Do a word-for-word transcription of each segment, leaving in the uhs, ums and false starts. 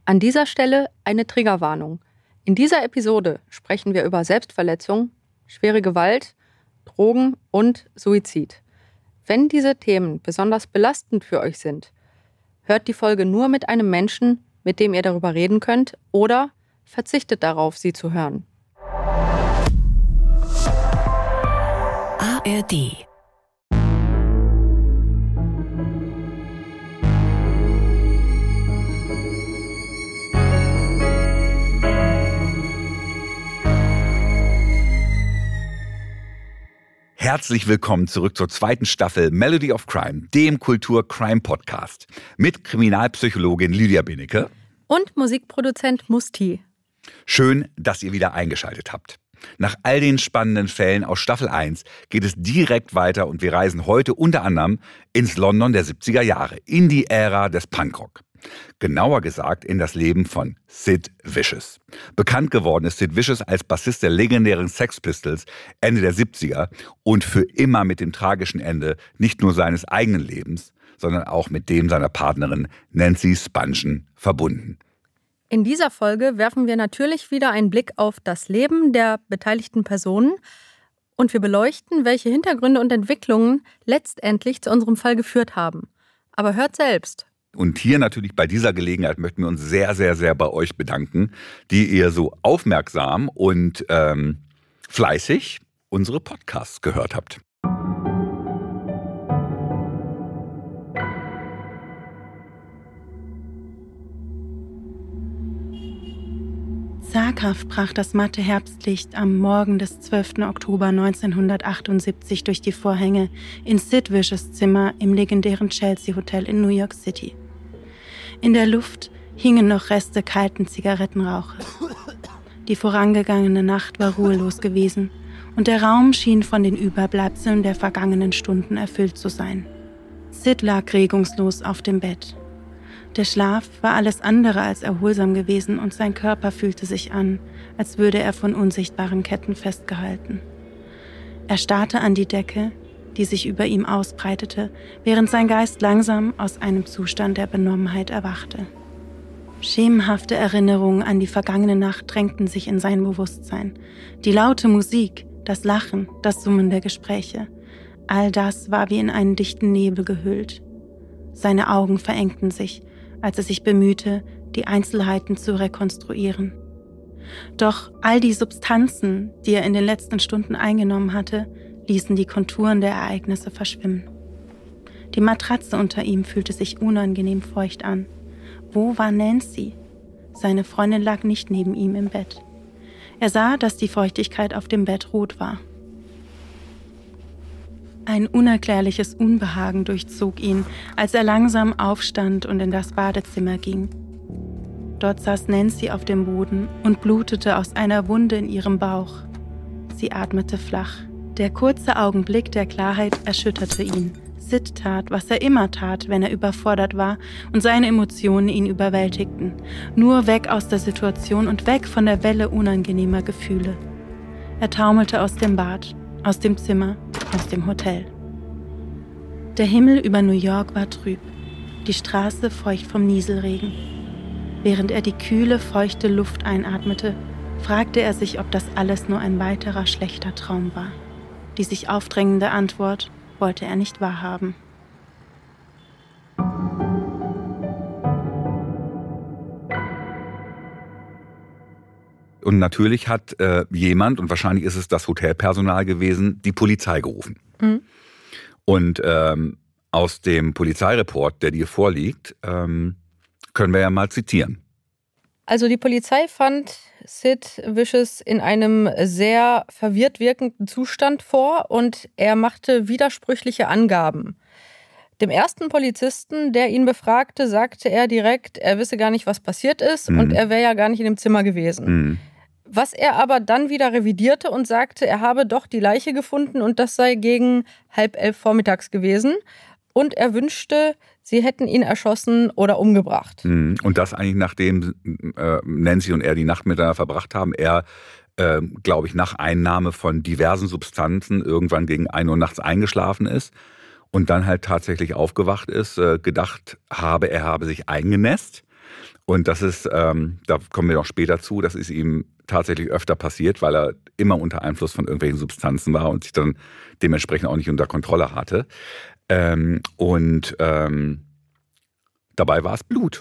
An dieser Stelle eine Triggerwarnung. In dieser Episode sprechen wir über Selbstverletzung, schwere Gewalt, Drogen und Suizid. Wenn diese Themen besonders belastend für euch sind, hört die Folge nur mit einem Menschen, mit dem ihr darüber reden könnt, oder verzichtet darauf, sie zu hören. A R D. Herzlich willkommen zurück zur zweiten Staffel Melody of Crime, dem Kultur-Crime-Podcast mit Kriminalpsychologin Lydia Benecke und Musikproduzent Musti. Schön, dass ihr wieder eingeschaltet habt. Nach all den spannenden Fällen aus Staffel eins geht es direkt weiter und wir reisen heute unter anderem ins London der siebziger Jahre, in die Ära des Punkrock. Genauer gesagt in das Leben von Sid Vicious. Bekannt geworden ist Sid Vicious als Bassist der legendären Sex Pistols Ende der siebziger und für immer mit dem tragischen Ende nicht nur seines eigenen Lebens, sondern auch mit dem seiner Partnerin Nancy Spungen verbunden. In dieser Folge werfen wir natürlich wieder einen Blick auf das Leben der beteiligten Personen und wir beleuchten, welche Hintergründe und Entwicklungen letztendlich zu unserem Fall geführt haben. Aber hört selbst. Und hier natürlich bei dieser Gelegenheit möchten wir uns sehr, sehr, sehr bei euch bedanken, die ihr so aufmerksam und ähm, fleißig unsere Podcasts gehört habt. Zaghaft brach das matte Herbstlicht am Morgen des zwölften Oktober neunzehnhundertachtundsiebzig durch die Vorhänge in Sid Vicious Zimmer im legendären Chelsea Hotel in New York City. In der Luft hingen noch Reste kalten Zigarettenrauches. Die vorangegangene Nacht war ruhelos gewesen und der Raum schien von den Überbleibseln der vergangenen Stunden erfüllt zu sein. Sid lag regungslos auf dem Bett. Der Schlaf war alles andere als erholsam gewesen und sein Körper fühlte sich an, als würde er von unsichtbaren Ketten festgehalten. Er starrte an die Decke, die sich über ihm ausbreitete, während sein Geist langsam aus einem Zustand der Benommenheit erwachte. Schemenhafte Erinnerungen an die vergangene Nacht drängten sich in sein Bewusstsein. Die laute Musik, das Lachen, das Summen der Gespräche. All das war wie in einen dichten Nebel gehüllt. Seine Augen verengten sich, als er sich bemühte, die Einzelheiten zu rekonstruieren. Doch all die Substanzen, die er in den letzten Stunden eingenommen hatte, ließen die Konturen der Ereignisse verschwimmen. Die Matratze unter ihm fühlte sich unangenehm feucht an. Wo war Nancy? Seine Freundin lag nicht neben ihm im Bett. Er sah, dass die Feuchtigkeit auf dem Bett rot war. Ein unerklärliches Unbehagen durchzog ihn, als er langsam aufstand und in das Badezimmer ging. Dort saß Nancy auf dem Boden und blutete aus einer Wunde in ihrem Bauch. Sie atmete flach. Der kurze Augenblick der Klarheit erschütterte ihn. Sid tat, was er immer tat, wenn er überfordert war und seine Emotionen ihn überwältigten. Nur weg aus der Situation und weg von der Welle unangenehmer Gefühle. Er taumelte aus dem Bad, aus dem Zimmer, aus dem Hotel. Der Himmel über New York war trüb, die Straße feucht vom Nieselregen. Während er die kühle, feuchte Luft einatmete, fragte er sich, ob das alles nur ein weiterer schlechter Traum war. Die sich aufdrängende Antwort wollte er nicht wahrhaben. Und natürlich hat äh, jemand, und wahrscheinlich ist es das Hotelpersonal gewesen, die Polizei gerufen. Mhm. Und ähm, aus dem Polizeireport, der dir vorliegt, ähm, können wir ja mal zitieren. Also die Polizei fand Sid Vicious in einem sehr verwirrt wirkenden Zustand vor und er machte widersprüchliche Angaben. Dem ersten Polizisten, der ihn befragte, sagte er direkt, er wisse gar nicht, was passiert ist mhm. und er wäre ja gar nicht in dem Zimmer gewesen. Mhm. Was er aber dann wieder revidierte und sagte, er habe doch die Leiche gefunden und das sei gegen halb elf vormittags gewesen. Und er wünschte, sie hätten ihn erschossen oder umgebracht. Und das eigentlich nachdem äh, Nancy und er die Nacht miteinander verbracht haben. Er, äh, glaube ich, nach Einnahme von diversen Substanzen irgendwann gegen ein Uhr nachts eingeschlafen ist. Und dann halt tatsächlich aufgewacht ist, äh, gedacht habe, er habe sich eingenässt. Und das ist, ähm, da kommen wir noch später zu, das ist ihm tatsächlich öfter passiert, weil er immer unter Einfluss von irgendwelchen Substanzen war und sich dann dementsprechend auch nicht unter Kontrolle hatte. Ähm, und ähm, dabei war es Blut,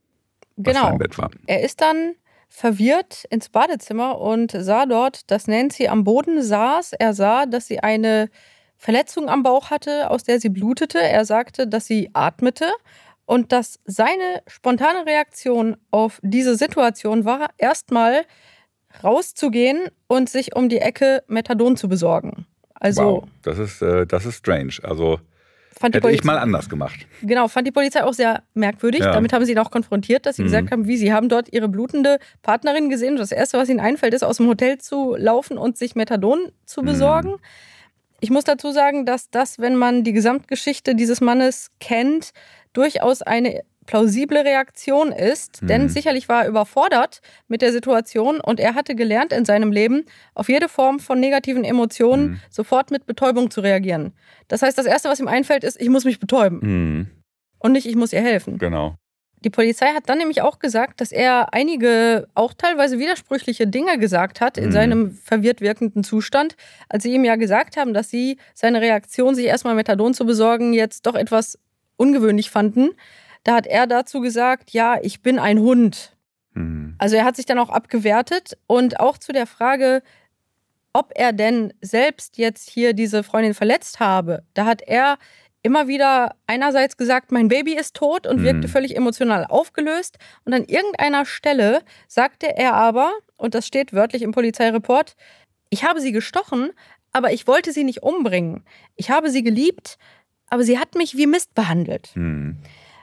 was Genau. da im Bett war. Er ist dann verwirrt ins Badezimmer und sah dort, dass Nancy am Boden saß. Er sah, dass sie eine Verletzung am Bauch hatte, aus der sie blutete. Er sagte, dass sie atmete und dass seine spontane Reaktion auf diese Situation war, erstmal rauszugehen und sich um die Ecke Methadon zu besorgen. Also wow, das ist, äh, das ist strange. Also fand die hätte ich Polizei, mal anders gemacht. Genau, fand die Polizei auch sehr merkwürdig. Ja. Damit haben sie ihn auch konfrontiert, dass sie Mhm. gesagt haben, wie, sie haben dort ihre blutende Partnerin gesehen. Und das Erste, was ihnen einfällt, ist, aus dem Hotel zu laufen und sich Methadon zu besorgen. Mhm. Ich muss dazu sagen, dass das, wenn man die Gesamtgeschichte dieses Mannes kennt, durchaus eine plausible Reaktion ist. Mhm. Denn sicherlich war er überfordert mit der Situation und er hatte gelernt in seinem Leben, auf jede Form von negativen Emotionen Mhm. sofort mit Betäubung zu reagieren. Das heißt, das Erste, was ihm einfällt, ist, ich muss mich betäuben Mhm. und nicht, ich muss ihr helfen. Genau. Die Polizei hat dann nämlich auch gesagt, dass er einige auch teilweise widersprüchliche Dinge gesagt hat in Mhm. seinem verwirrt wirkenden Zustand, als sie ihm ja gesagt haben, dass sie seine Reaktion, sich erstmal Methadon zu besorgen, jetzt doch etwas ungewöhnlich fanden. Da hat er dazu gesagt, ja, ich bin ein Hund. Mhm. Also er hat sich dann auch abgewertet und auch zu der Frage, ob er denn selbst jetzt hier diese Freundin verletzt habe, da hat er immer wieder einerseits gesagt, mein Baby ist tot und wirkte Mhm. völlig emotional aufgelöst. Und an irgendeiner Stelle sagte er aber, und das steht wörtlich im Polizeireport, ich habe sie gestochen, aber ich wollte sie nicht umbringen. Ich habe sie geliebt, aber sie hat mich wie Mist behandelt. Mhm.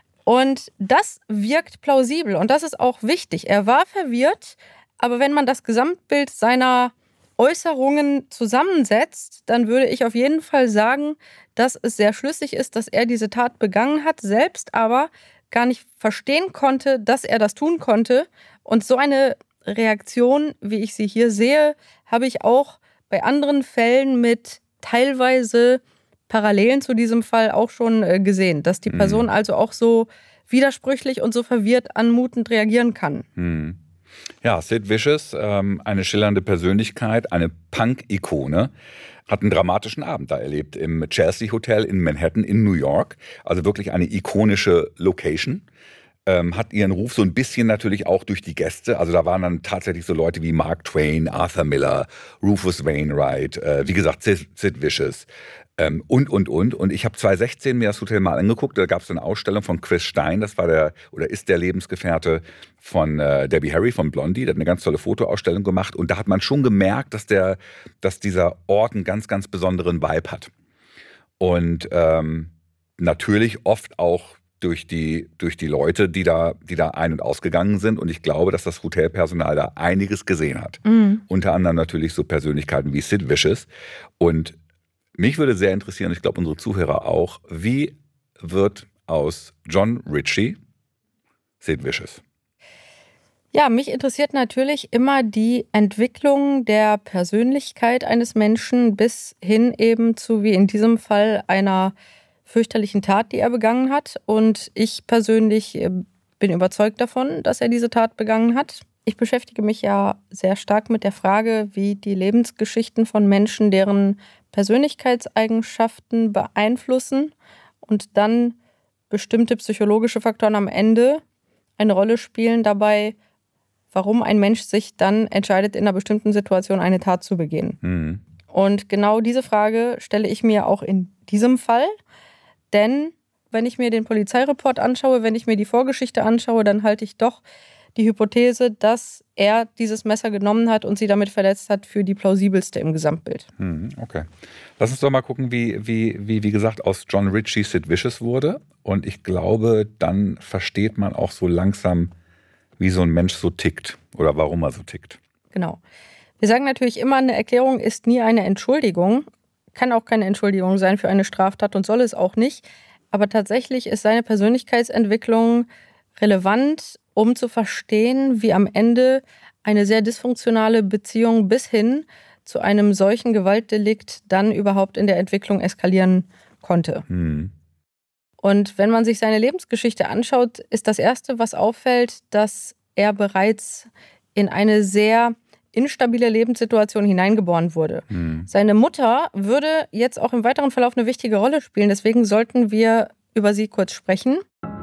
Und das wirkt plausibel und das ist auch wichtig. Er war verwirrt, aber wenn man das Gesamtbild seiner Äußerungen zusammensetzt, dann würde ich auf jeden Fall sagen, dass es sehr schlüssig ist, dass er diese Tat begangen hat, selbst aber gar nicht verstehen konnte, dass er das tun konnte. Und so eine Reaktion, wie ich sie hier sehe, habe ich auch bei anderen Fällen mit teilweise Parallelen zu diesem Fall auch schon äh, gesehen, dass die Person Mhm. also auch so widersprüchlich und so verwirrt anmutend reagieren kann. Mhm. Ja, Sid Vicious, ähm, eine schillernde Persönlichkeit, eine Punk-Ikone, hat einen dramatischen Abend da erlebt im Chelsea Hotel in Manhattan in New York. Also wirklich eine ikonische Location. Ähm, hat ihren Ruf so ein bisschen natürlich auch durch die Gäste. Also da waren dann tatsächlich so Leute wie Mark Twain, Arthur Miller, Rufus Wainwright, äh, wie gesagt Sid, Sid Vicious ähm, und, und, und. Und ich habe zwanzig sechzehn mir das Hotel mal angeguckt. Da gab es eine Ausstellung von Chris Stein. Das war der oder ist der Lebensgefährte von äh, Debbie Harry von Blondie. Der hat eine ganz tolle Fotoausstellung gemacht. Und da hat man schon gemerkt, dass, der, dass dieser Ort einen ganz, ganz besonderen Vibe hat. Und ähm, natürlich oft auch durch die, durch die Leute, die da, die da ein- und ausgegangen sind. Und ich glaube, dass das Hotelpersonal da einiges gesehen hat. Mhm. Unter anderem natürlich so Persönlichkeiten wie Sid Vicious. Und mich würde sehr interessieren, ich glaube unsere Zuhörer auch, wie wird aus John Ritchie Sid Vicious? Ja, mich interessiert natürlich immer die Entwicklung der Persönlichkeit eines Menschen bis hin eben zu, wie in diesem Fall, einer fürchterlichen Tat, die er begangen hat. Und ich persönlich bin überzeugt davon, dass er diese Tat begangen hat. Ich beschäftige mich ja sehr stark mit der Frage, wie die Lebensgeschichten von Menschen, deren Persönlichkeitseigenschaften beeinflussen und dann bestimmte psychologische Faktoren am Ende eine Rolle spielen dabei, warum ein Mensch sich dann entscheidet, in einer bestimmten Situation eine Tat zu begehen. Mhm. Und genau diese Frage stelle ich mir auch in diesem Fall. Denn wenn ich mir den Polizeireport anschaue, wenn ich mir die Vorgeschichte anschaue, dann halte ich doch die Hypothese, dass er dieses Messer genommen hat und sie damit verletzt hat, für die plausibelste im Gesamtbild. Mhm, okay. Lass uns doch mal gucken, wie, wie, wie, wie gesagt, aus John Ritchie Sid Vicious wurde. Und ich glaube, dann versteht man auch so langsam, wie so ein Mensch so tickt oder warum er so tickt. Genau. Wir sagen natürlich immer, eine Erklärung ist nie eine Entschuldigung. Kann auch keine Entschuldigung sein für eine Straftat und soll es auch nicht. Aber tatsächlich ist seine Persönlichkeitsentwicklung relevant, um zu verstehen, wie am Ende eine sehr dysfunktionale Beziehung bis hin zu einem solchen Gewaltdelikt dann überhaupt in der Entwicklung eskalieren konnte. Hm. Und wenn man sich seine Lebensgeschichte anschaut, ist das Erste, was auffällt, dass er bereits in eine sehr instabile Lebenssituation hineingeboren wurde. Mhm. Seine Mutter würde jetzt auch im weiteren Verlauf eine wichtige Rolle spielen. Deswegen sollten wir über sie kurz sprechen.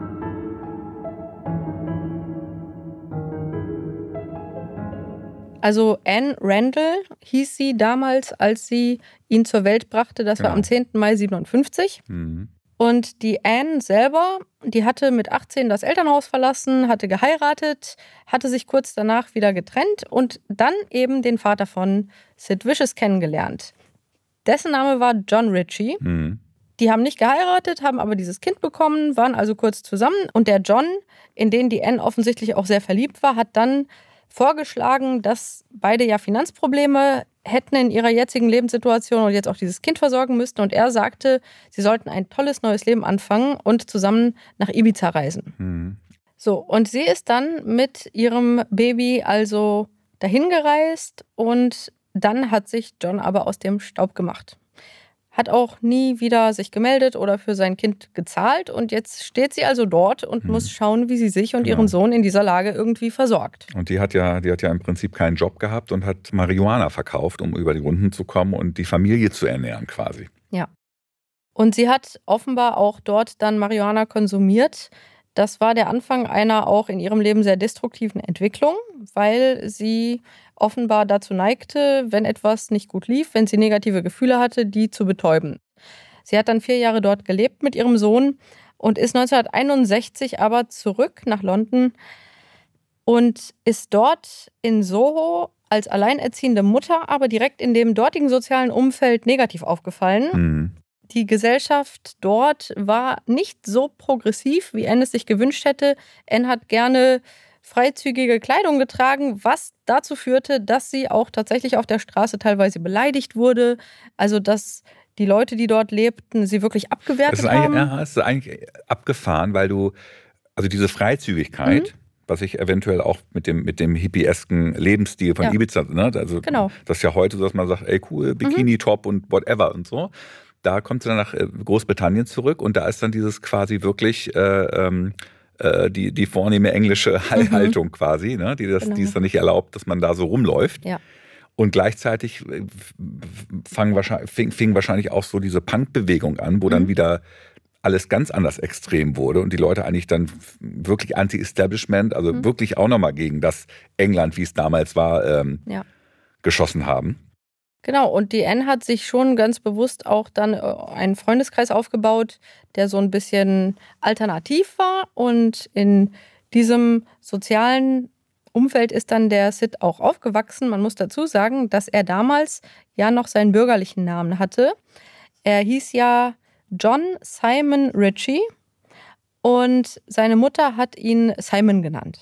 Also Anne Randall hieß sie damals, als sie ihn zur Welt brachte. Das genau. war am zehnten Mai siebenundfünfzig. Mhm. Und die Anne selber, die hatte mit achtzehn das Elternhaus verlassen, hatte geheiratet, hatte sich kurz danach wieder getrennt und dann eben den Vater von Sid Vicious kennengelernt. Dessen Name war John Ritchie. Mhm. Die haben nicht geheiratet, haben aber dieses Kind bekommen, waren also kurz zusammen. Und der John, in den die Anne offensichtlich auch sehr verliebt war, hat dann vorgeschlagen, dass beide ja Finanzprobleme hätten in ihrer jetzigen Lebenssituation und jetzt auch dieses Kind versorgen müssten. Und er sagte, sie sollten ein tolles neues Leben anfangen und zusammen nach Ibiza reisen. Mhm. So, und sie ist dann mit ihrem Baby also dahin gereist und dann hat sich John aber aus dem Staub gemacht. Hat auch nie wieder sich gemeldet oder für sein Kind gezahlt. Und jetzt steht sie also dort und hm. muss schauen, wie sie sich und genau. ihren Sohn in dieser Lage irgendwie versorgt. Und die hat ja, die hat ja im Prinzip keinen Job gehabt und hat Marihuana verkauft, um über die Runden zu kommen und die Familie zu ernähren quasi. Ja. Und sie hat offenbar auch dort dann Marihuana konsumiert. Das war der Anfang einer auch in ihrem Leben sehr destruktiven Entwicklung, weil sie offenbar dazu neigte, wenn etwas nicht gut lief, wenn sie negative Gefühle hatte, die zu betäuben. Sie hat dann vier Jahre dort gelebt mit ihrem Sohn und ist neunzehnhunderteinundsechzig aber zurück nach London und ist dort in Soho als alleinerziehende Mutter, aber direkt in dem dortigen sozialen Umfeld negativ aufgefallen. Mhm. Die Gesellschaft dort war nicht so progressiv, wie Anne es sich gewünscht hätte. Anne hat gerne freizügige Kleidung getragen, was dazu führte, dass sie auch tatsächlich auf der Straße teilweise beleidigt wurde. Also dass die Leute, die dort lebten, sie wirklich abgewertet das ist haben. Ja, das ist eigentlich abgefahren, weil du, also diese Freizügigkeit, mhm. was ich eventuell auch mit dem, mit dem hippiesken Lebensstil von ja. Ibiza, ne? Also genau. das ist ja heute so, dass man sagt, ey cool, Bikini-Top mhm. und whatever und so. Da kommt sie dann nach Großbritannien zurück und da ist dann dieses quasi wirklich äh, ähm, Die, die vornehme englische Haltung mhm. quasi, ne? die, das, genau. die es dann nicht erlaubt, dass man da so rumläuft. Ja. Und gleichzeitig fang wahrscheinlich, fing, fing wahrscheinlich auch so diese Punk-Bewegung an, wo mhm. dann wieder alles ganz anders extrem wurde und die Leute eigentlich dann wirklich Anti-Establishment, also mhm. wirklich auch nochmal gegen das England, wie es damals war, ähm, ja. geschossen haben. Genau, und die Anne hat sich schon ganz bewusst auch dann einen Freundeskreis aufgebaut, der so ein bisschen alternativ war. Und in diesem sozialen Umfeld ist dann der Sid auch aufgewachsen. Man muss dazu sagen, dass er damals ja noch seinen bürgerlichen Namen hatte. Er hieß ja John Simon Ritchie und seine Mutter hat ihn Simon genannt.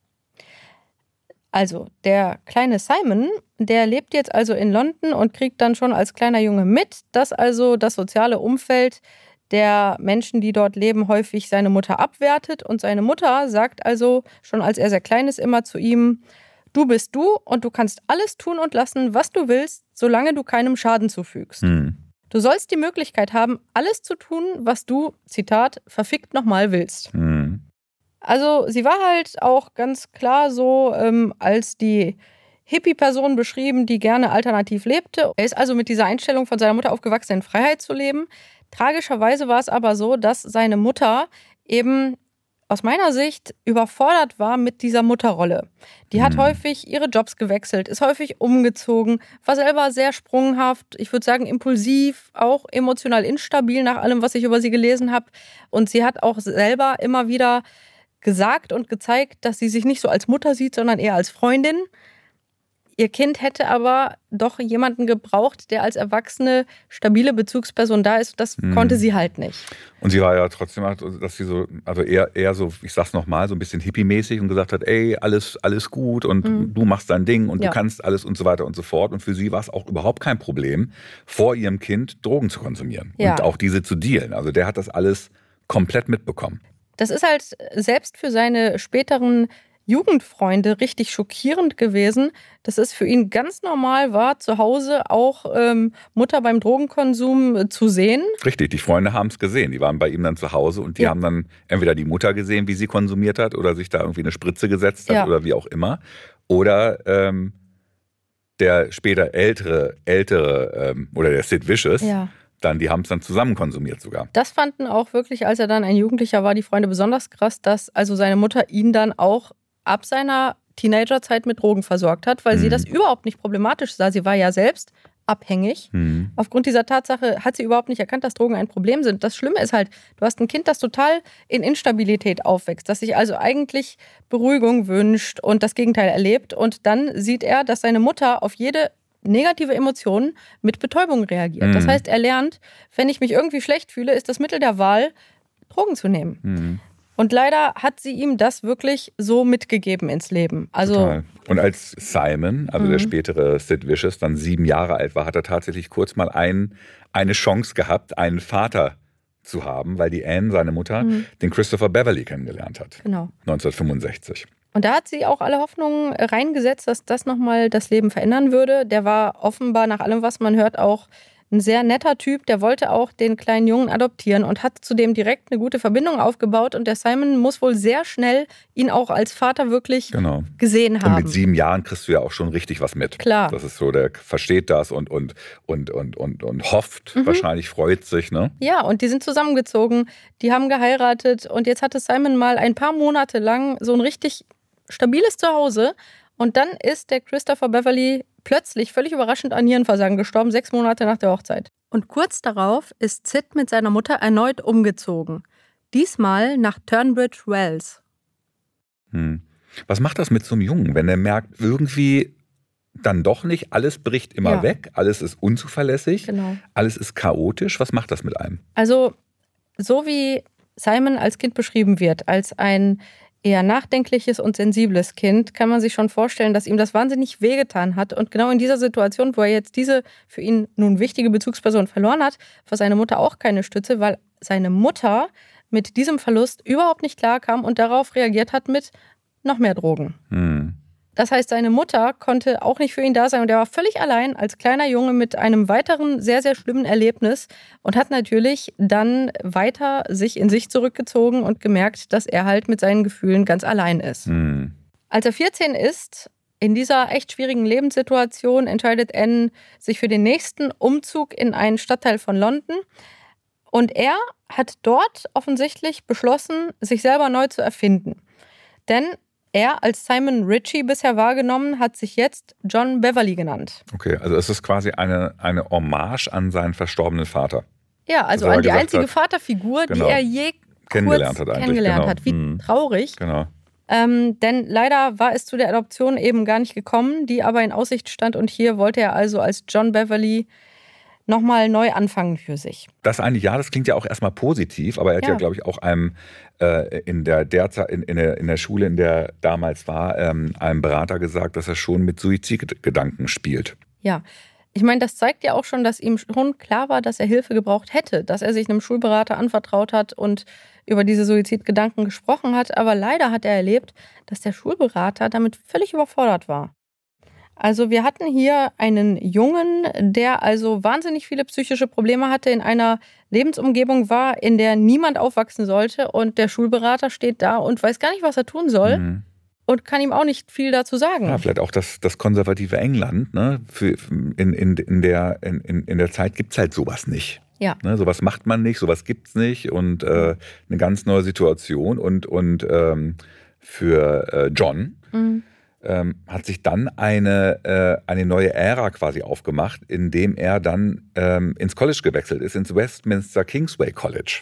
Also der kleine Simon, der lebt jetzt also in London und kriegt dann schon als kleiner Junge mit, dass also das soziale Umfeld der Menschen, die dort leben, häufig seine Mutter abwertet. Und seine Mutter sagt also schon, als er sehr klein ist, immer zu ihm, du bist du und du kannst alles tun und lassen, was du willst, solange du keinem Schaden zufügst. Hm. Du sollst die Möglichkeit haben, alles zu tun, was du, Zitat, verfickt nochmal willst. Hm. Also sie war halt auch ganz klar so ähm, als die Hippie-Person beschrieben, die gerne alternativ lebte. Er ist also mit dieser Einstellung von seiner Mutter aufgewachsen, in Freiheit zu leben. Tragischerweise war es aber so, dass seine Mutter eben aus meiner Sicht überfordert war mit dieser Mutterrolle. Die hat mhm. häufig ihre Jobs gewechselt, ist häufig umgezogen, war selber sehr sprunghaft, ich würde sagen impulsiv, auch emotional instabil nach allem, was ich über sie gelesen habe. Und sie hat auch selber immer wieder gesagt und gezeigt, dass sie sich nicht so als Mutter sieht, sondern eher als Freundin. Ihr Kind hätte aber doch jemanden gebraucht, der als erwachsene, stabile Bezugsperson da ist. Das hm. konnte sie halt nicht. Und sie war ja trotzdem, dass sie so, also eher, eher so, ich sag's nochmal, so ein bisschen hippie-mäßig und gesagt hat, ey, alles, alles gut und hm. du machst dein Ding und ja. du kannst alles und so weiter und so fort. Und für sie war es auch überhaupt kein Problem, vor ihrem Kind Drogen zu konsumieren ja. und auch diese zu dealen. Also der hat das alles komplett mitbekommen. Das ist halt selbst für seine späteren Jugendfreunde richtig schockierend gewesen, dass es für ihn ganz normal war, zu Hause auch ähm, Mutter beim Drogenkonsum äh, zu sehen. Richtig, die Freunde haben es gesehen. Die waren bei ihm dann zu Hause und die Ja. haben dann entweder die Mutter gesehen, wie sie konsumiert hat oder sich da irgendwie eine Spritze gesetzt hat Ja. oder wie auch immer. Oder ähm, der später ältere, ältere ähm, oder der Sid Vicious, Ja. dann, die haben es dann zusammen konsumiert sogar. Das fanden auch wirklich, als er dann ein Jugendlicher war, die Freunde besonders krass, dass also seine Mutter ihn dann auch ab seiner Teenagerzeit mit Drogen versorgt hat, weil Mhm. sie das überhaupt nicht problematisch sah. Sie war ja selbst abhängig. Mhm. Aufgrund dieser Tatsache hat sie überhaupt nicht erkannt, dass Drogen ein Problem sind. Das Schlimme ist halt, du hast ein Kind, das total in Instabilität aufwächst, das sich also eigentlich Beruhigung wünscht und das Gegenteil erlebt. Und dann sieht er, dass seine Mutter auf jede negative Emotion mit Betäubung reagiert. Mhm. Das heißt, er lernt, wenn ich mich irgendwie schlecht fühle, ist das Mittel der Wahl, Drogen zu nehmen. Mhm. Und leider hat sie ihm das wirklich so mitgegeben ins Leben. Also Total. Und als Simon, also Mhm. der spätere Sid Vicious, dann sieben Jahre alt war, hat er tatsächlich kurz mal ein, eine Chance gehabt, einen Vater zu haben, weil die Anne, seine Mutter, Mhm. den Christopher Beverly kennengelernt hat. genau. neunzehnhundertfünfundsechzig. Und da hat sie auch alle Hoffnungen reingesetzt, dass das nochmal das Leben verändern würde. Der war offenbar nach allem, was man hört, auch ein sehr netter Typ. Der wollte auch den kleinen Jungen adoptieren und hat zudem direkt eine gute Verbindung aufgebaut. Und der Simon muss wohl sehr schnell ihn auch als Vater wirklich Genau. gesehen Und haben. mit sieben Jahren kriegst du ja auch schon richtig was mit. Klar. Das ist so, der versteht das und, und, und, und, und, und hofft, Mhm. wahrscheinlich freut sich, ne? Ja, und die sind zusammengezogen, die haben geheiratet und jetzt hatte Simon mal ein paar Monate lang so ein richtig stabiles Zuhause und dann ist der Christopher Beverly plötzlich völlig überraschend an Nierenversagen gestorben, sechs Monate nach der Hochzeit. Und kurz darauf ist Sid mit seiner Mutter erneut umgezogen. Diesmal nach Turnbridge Wells. Hm. Was macht das mit so einem Jungen, wenn er merkt, irgendwie dann doch nicht, alles bricht immer Ja. weg, alles ist unzuverlässig, Genau. alles ist chaotisch. Was macht das mit einem? Also, so wie Simon als Kind beschrieben wird, als ein eher nachdenkliches und sensibles Kind, kann man sich schon vorstellen, dass ihm das wahnsinnig wehgetan hat. Und genau in dieser Situation, wo er jetzt diese für ihn nun wichtige Bezugsperson verloren hat, war seine Mutter auch keine Stütze, weil seine Mutter mit diesem Verlust überhaupt nicht klarkam und darauf reagiert hat mit noch mehr Drogen. Hm. Das heißt, seine Mutter konnte auch nicht für ihn da sein und er war völlig allein als kleiner Junge mit einem weiteren sehr, sehr schlimmen Erlebnis und hat natürlich dann weiter sich in sich zurückgezogen und gemerkt, dass er halt mit seinen Gefühlen ganz allein ist. Hm. Als er vierzehn ist, in dieser echt schwierigen Lebenssituation, entscheidet Anne sich für den nächsten Umzug in einen Stadtteil von London. Und er hat dort offensichtlich beschlossen, sich selber neu zu erfinden. Denn er als Simon Ritchie bisher wahrgenommen, hat sich jetzt John Beverly genannt. Okay, also es ist quasi eine, eine Hommage an seinen verstorbenen Vater. Ja, also Dass er an die gesagt einzige hat, Vaterfigur, genau, die er je kennengelernt kurz hat eigentlich, kennengelernt genau. hat. Wie Hm. traurig. Genau. Ähm, denn leider war es zu der Adoption eben gar nicht gekommen, die aber in Aussicht stand. Und hier wollte er also als John Beverly nochmal neu anfangen für sich. Das eigentlich, ja, das klingt ja auch erstmal positiv, aber er hat ja, Ja. glaube ich, auch einem äh, in, der, derzeit, in, in, der, in der Schule, in der er damals war, ähm, einem Berater gesagt, dass er schon mit Suizidgedanken spielt. Ja, ich meine, das zeigt ja auch schon, dass ihm schon klar war, dass er Hilfe gebraucht hätte, dass er sich einem Schulberater anvertraut hat und über diese Suizidgedanken gesprochen hat. Aber leider hat er erlebt, dass der Schulberater damit völlig überfordert war. Also wir hatten hier einen Jungen, der also wahnsinnig viele psychische Probleme hatte, in einer Lebensumgebung war, in der niemand aufwachsen sollte. Und der Schulberater steht da und weiß gar nicht, was er tun soll. Mhm. Und kann ihm auch nicht viel dazu sagen. Ja, vielleicht auch das, das konservative England. Ne? Für, in, in, in, der, in, in der Zeit gibt es halt sowas nicht. Ja. Ne? Sowas macht man nicht, sowas gibt es nicht. Und äh, eine ganz neue Situation. Und, und ähm, für äh, John Mhm. ähm, hat sich dann eine, äh, eine neue Ära quasi aufgemacht, indem er dann ähm, ins College gewechselt ist, ins Westminster Kingsway College.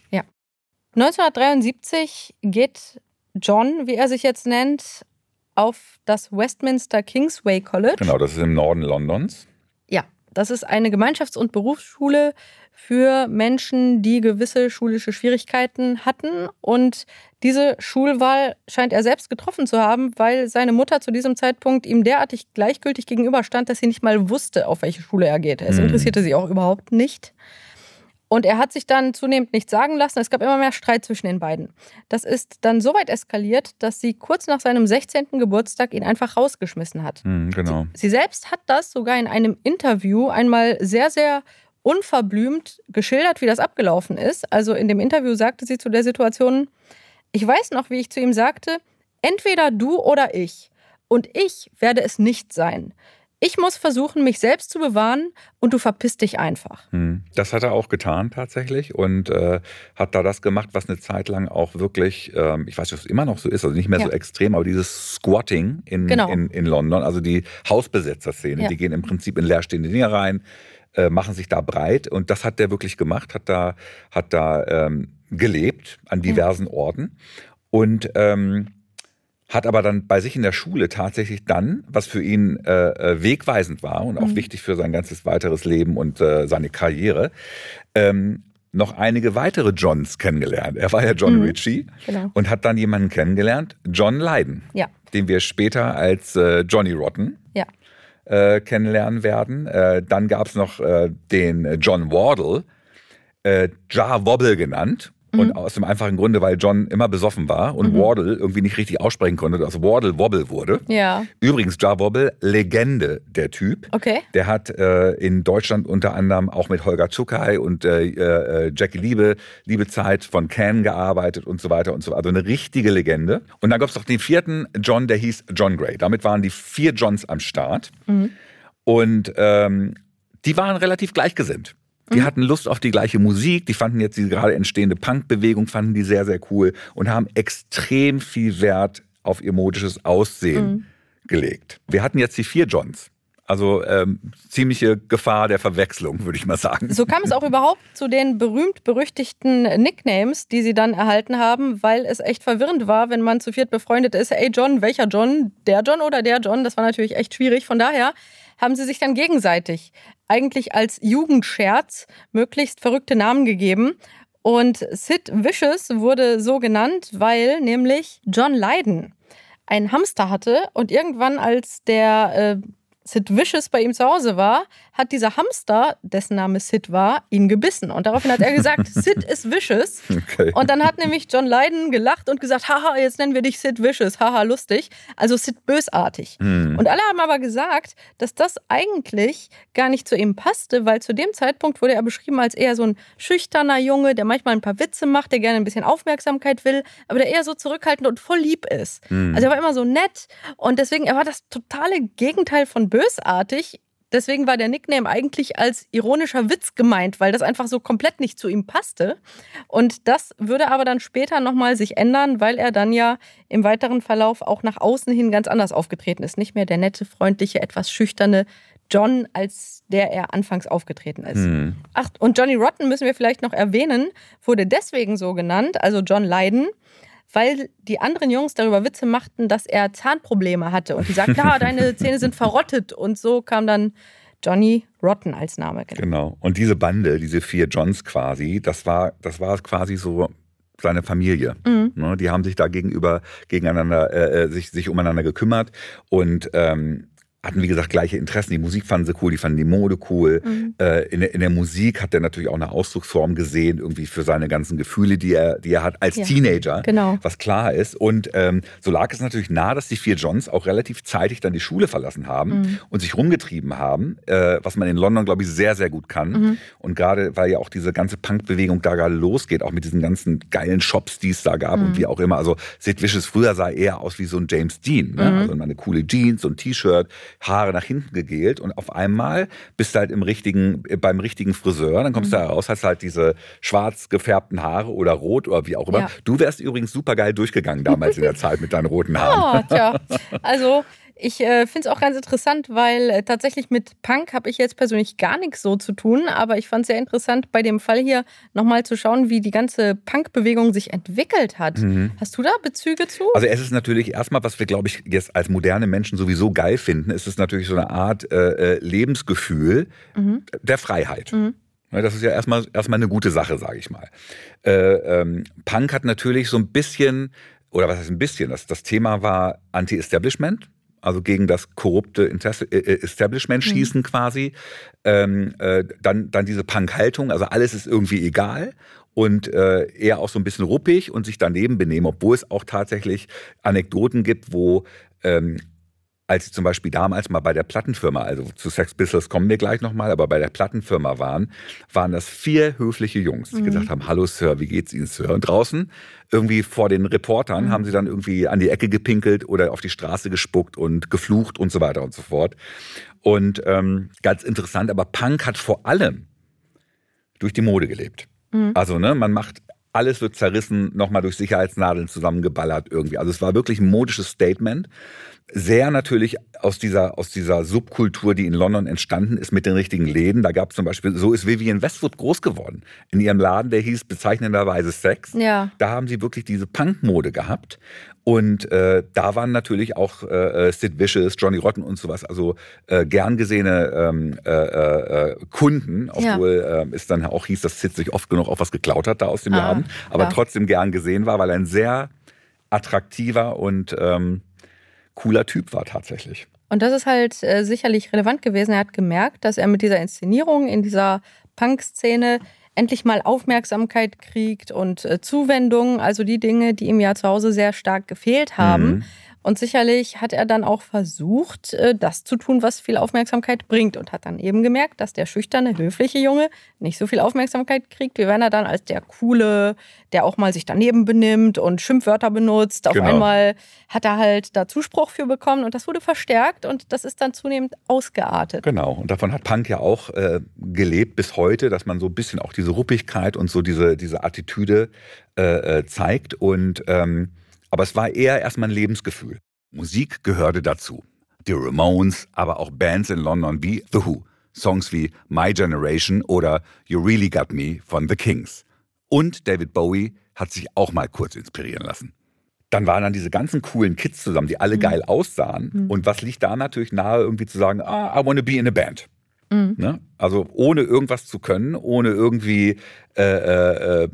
neunzehnhundertdreiundsiebzig geht John, wie er sich jetzt nennt, auf das Westminster Kingsway College. Genau, das ist im Norden Londons. Ja, das ist eine Gemeinschafts- und Berufsschule für Menschen, die gewisse schulische Schwierigkeiten hatten. Und diese Schulwahl scheint er selbst getroffen zu haben, weil seine Mutter zu diesem Zeitpunkt ihm derartig gleichgültig gegenüberstand, dass sie nicht mal wusste, auf welche Schule er geht. Es Mhm. interessierte sie auch überhaupt nicht. Und er hat sich dann zunehmend nichts sagen lassen. Es gab immer mehr Streit zwischen den beiden. Das ist dann so weit eskaliert, dass sie kurz nach seinem sechzehnten Geburtstag ihn einfach rausgeschmissen hat. Hm, genau. Sie, sie selbst hat das sogar in einem Interview einmal sehr, sehr unverblümt geschildert, wie das abgelaufen ist. Also in dem Interview sagte sie zu der Situation: Ich weiß noch, wie ich zu ihm sagte, entweder du oder ich. Und ich werde es nicht sein. Ich muss versuchen, mich selbst zu bewahren und du verpisst dich einfach. Das hat er auch getan tatsächlich und äh, hat da das gemacht, was eine Zeit lang auch wirklich, ähm, ich weiß nicht, ob es immer noch so ist, also nicht mehr ja. so extrem, aber dieses Squatting in, genau. in, in London, also die Hausbesetzerszene, ja. die gehen im Prinzip in leerstehende Dinge rein, äh, machen sich da breit und das hat der wirklich gemacht, hat da, hat da ähm, gelebt an diversen ja. Orten und ähm, hat aber dann bei sich in der Schule tatsächlich dann, was für ihn äh, wegweisend war und auch mhm. wichtig für sein ganzes weiteres Leben und äh, seine Karriere, ähm, noch einige weitere Johns kennengelernt. Er war ja John mhm. Ritchie genau. und hat dann jemanden kennengelernt, John Lydon, ja. den wir später als äh, Johnny Rotten ja. äh, kennenlernen werden. Äh, dann gab es noch äh, den John Wardle, äh, Jah Wobble genannt. Und aus dem einfachen Grunde, weil John immer besoffen war und mhm. Wardle irgendwie nicht richtig aussprechen konnte, dass Wardle Wobble wurde. Ja. Übrigens, Jah Wobble, Legende, der Typ. Okay. Der hat äh, in Deutschland unter anderem auch mit Holger Czukay und äh, äh, Jackie Liebe, Liebe Zeit von Can gearbeitet und so weiter und so weiter. Also eine richtige Legende. Und dann gab es noch den vierten John, der hieß John Gray. Damit waren die vier Johns am Start. Mhm. Und ähm, die waren relativ gleichgesinnt. Die hatten Lust auf die gleiche Musik, die fanden jetzt die gerade entstehende Punk-Bewegung, fanden die sehr, sehr cool und haben extrem viel Wert auf ihr modisches Aussehen mhm. gelegt. Wir hatten jetzt die vier Johns. Also ähm, ziemliche Gefahr der Verwechslung, würde ich mal sagen. So kam es auch überhaupt zu den berühmt-berüchtigten Nicknames, die sie dann erhalten haben, weil es echt verwirrend war, wenn man zu viert befreundet ist. Ey John, welcher John? Der John oder der John? Das war natürlich echt schwierig. Von daher haben sie sich dann gegenseitig eigentlich als Jugendscherz möglichst verrückte Namen gegeben. Und Sid Vicious wurde so genannt, weil nämlich John Lydon einen Hamster hatte und irgendwann, als der äh, Sid Vicious bei ihm zu Hause war, hat dieser Hamster, dessen Name Sid war, ihn gebissen. Und daraufhin hat er gesagt, Sid ist vicious. Okay. Und dann hat nämlich John Lydon gelacht und gesagt, haha, jetzt nennen wir dich Sid Vicious, haha, lustig. Also Sid bösartig. Hm. Und alle haben aber gesagt, dass das eigentlich gar nicht zu ihm passte, weil zu dem Zeitpunkt wurde er beschrieben als eher so ein schüchterner Junge, der manchmal ein paar Witze macht, der gerne ein bisschen Aufmerksamkeit will, aber der eher so zurückhaltend und voll lieb ist. Hm. Also er war immer so nett und deswegen, er war das totale Gegenteil von bösartig. Deswegen war der Nickname eigentlich als ironischer Witz gemeint, weil das einfach so komplett nicht zu ihm passte. Und das würde aber dann später nochmal sich ändern, weil er dann ja im weiteren Verlauf auch nach außen hin ganz anders aufgetreten ist. Nicht mehr der nette, freundliche, etwas schüchterne John, als der er anfangs aufgetreten ist. Hm. Ach, und Johnny Rotten müssen wir vielleicht noch erwähnen, wurde deswegen so genannt, also John Lydon, weil die anderen Jungs darüber Witze machten, dass er Zahnprobleme hatte. Und die sagten, ja, deine Zähne sind verrottet. Und so kam dann Johnny Rotten als Name. Genau. genau. Und diese Bande, diese vier Johns quasi, das war, das war quasi so seine Familie. Mhm. Ne, die haben sich da gegenüber, gegeneinander, äh, sich, sich umeinander gekümmert. Und ähm, hatten, wie gesagt, gleiche Interessen. Die Musik fanden sie cool, die fanden die Mode cool. Mhm. Äh, in, der, in der Musik hat er natürlich auch eine Ausdrucksform gesehen, irgendwie für seine ganzen Gefühle, die er, die er hat als ja, Teenager, genau. was klar ist. Und ähm, so lag es natürlich nahe, dass die vier Johns auch relativ zeitig dann die Schule verlassen haben mhm. und sich rumgetrieben haben, äh, was man in London, glaube ich, sehr, sehr gut kann. Mhm. Und gerade, weil ja auch diese ganze Punk-Bewegung da gerade losgeht, auch mit diesen ganzen geilen Shops, die es da gab mhm. und wie auch immer. Also Sid Vicious früher sah eher aus wie so ein James Dean. Ne? Mhm. Also eine coole Jeans, so ein T-Shirt, Haare nach hinten gegelt und auf einmal bist du halt im richtigen, beim richtigen Friseur, dann kommst mhm. du da raus, hast halt diese schwarz gefärbten Haare oder rot oder wie auch immer. Ja. Du wärst übrigens super geil durchgegangen damals in der Zeit mit deinen roten Haaren. Oh, tja. Also ich äh, finde es auch ganz interessant, weil äh, tatsächlich mit Punk habe ich jetzt persönlich gar nichts so zu tun, aber ich fand es sehr interessant, bei dem Fall hier nochmal zu schauen, wie die ganze Punk-Bewegung sich entwickelt hat. Mhm. Hast du da Bezüge zu? Also es ist natürlich erstmal, was wir, glaube ich, jetzt als moderne Menschen sowieso geil finden, ist es natürlich so eine Art äh, Lebensgefühl mhm. der Freiheit. Mhm. Das ist ja erstmal, erstmal eine gute Sache, sage ich mal. Äh, ähm, Punk hat natürlich so ein bisschen, oder was heißt ein bisschen, das, das Thema war Anti-Establishment. also gegen das korrupte Establishment schießen mhm. quasi. Ähm, äh, dann, dann diese Punk-Haltung, also alles ist irgendwie egal. Und äh, eher auch so ein bisschen ruppig und sich daneben benehmen, obwohl es auch tatsächlich Anekdoten gibt, wo ähm, als sie zum Beispiel damals mal bei der Plattenfirma, also zu Sex Pistols kommen wir gleich nochmal, aber bei der Plattenfirma waren, waren das vier höfliche Jungs, die mhm. gesagt haben, hallo Sir, wie geht's Ihnen, Sir? Und draußen irgendwie vor den Reportern mhm. haben sie dann irgendwie an die Ecke gepinkelt oder auf die Straße gespuckt und geflucht und so weiter und so fort. Und ähm, ganz interessant, aber Punk hat vor allem durch die Mode gelebt. Mhm. Also ne, man macht, alles wird zerrissen, nochmal durch Sicherheitsnadeln zusammengeballert irgendwie. Also es war wirklich ein modisches Statement. Sehr natürlich aus dieser, aus dieser Subkultur, die in London entstanden ist mit den richtigen Läden. Da gab es zum Beispiel, so ist Vivienne Westwood groß geworden. In ihrem Laden, der hieß bezeichnenderweise Sex. Ja. Da haben sie wirklich diese Punk-Mode gehabt. Und äh, da waren natürlich auch äh, Sid Vicious, Johnny Rotten und sowas, also äh, gern gesehene ähm, äh, äh, Kunden, obwohl ja. äh, es dann auch hieß, dass Sid sich oft genug auch was geklaut hat da aus dem ah, Laden, aber ja. trotzdem gern gesehen war, weil er ein sehr attraktiver und ähm, cooler Typ war tatsächlich. Und das ist halt äh, sicherlich relevant gewesen. Er hat gemerkt, dass er mit dieser Inszenierung in dieser Punk-Szene endlich mal Aufmerksamkeit kriegt und äh, Zuwendung, also die Dinge, die ihm ja zu Hause sehr stark gefehlt haben. Mhm. Und sicherlich hat er dann auch versucht, äh, das zu tun, was viel Aufmerksamkeit bringt und hat dann eben gemerkt, dass der schüchterne, höfliche Junge nicht so viel Aufmerksamkeit kriegt, wie wenn er dann als der Coole, der auch mal sich daneben benimmt und Schimpfwörter benutzt. Auf genau. einmal hat er halt da Zuspruch für bekommen und das wurde verstärkt und das ist dann zunehmend ausgeartet. Genau, und davon hat Punk ja auch äh, gelebt bis heute, dass man so ein bisschen auch diese Ruppigkeit und so diese, diese Attitüde äh, zeigt und ähm, aber es war eher erstmal ein Lebensgefühl. Musik gehörte dazu. Die Ramones, aber auch Bands in London wie The Who. Songs wie My Generation oder You Really Got Me von The Kings. Und David Bowie hat sich auch mal kurz inspirieren lassen. Dann waren dann diese ganzen coolen Kids zusammen, die alle mhm. geil aussahen. Mhm. Und was liegt da natürlich nahe, irgendwie zu sagen, ah, I wanna be in a band. Mhm. Ne? Also ohne irgendwas zu können, ohne irgendwie äh, äh,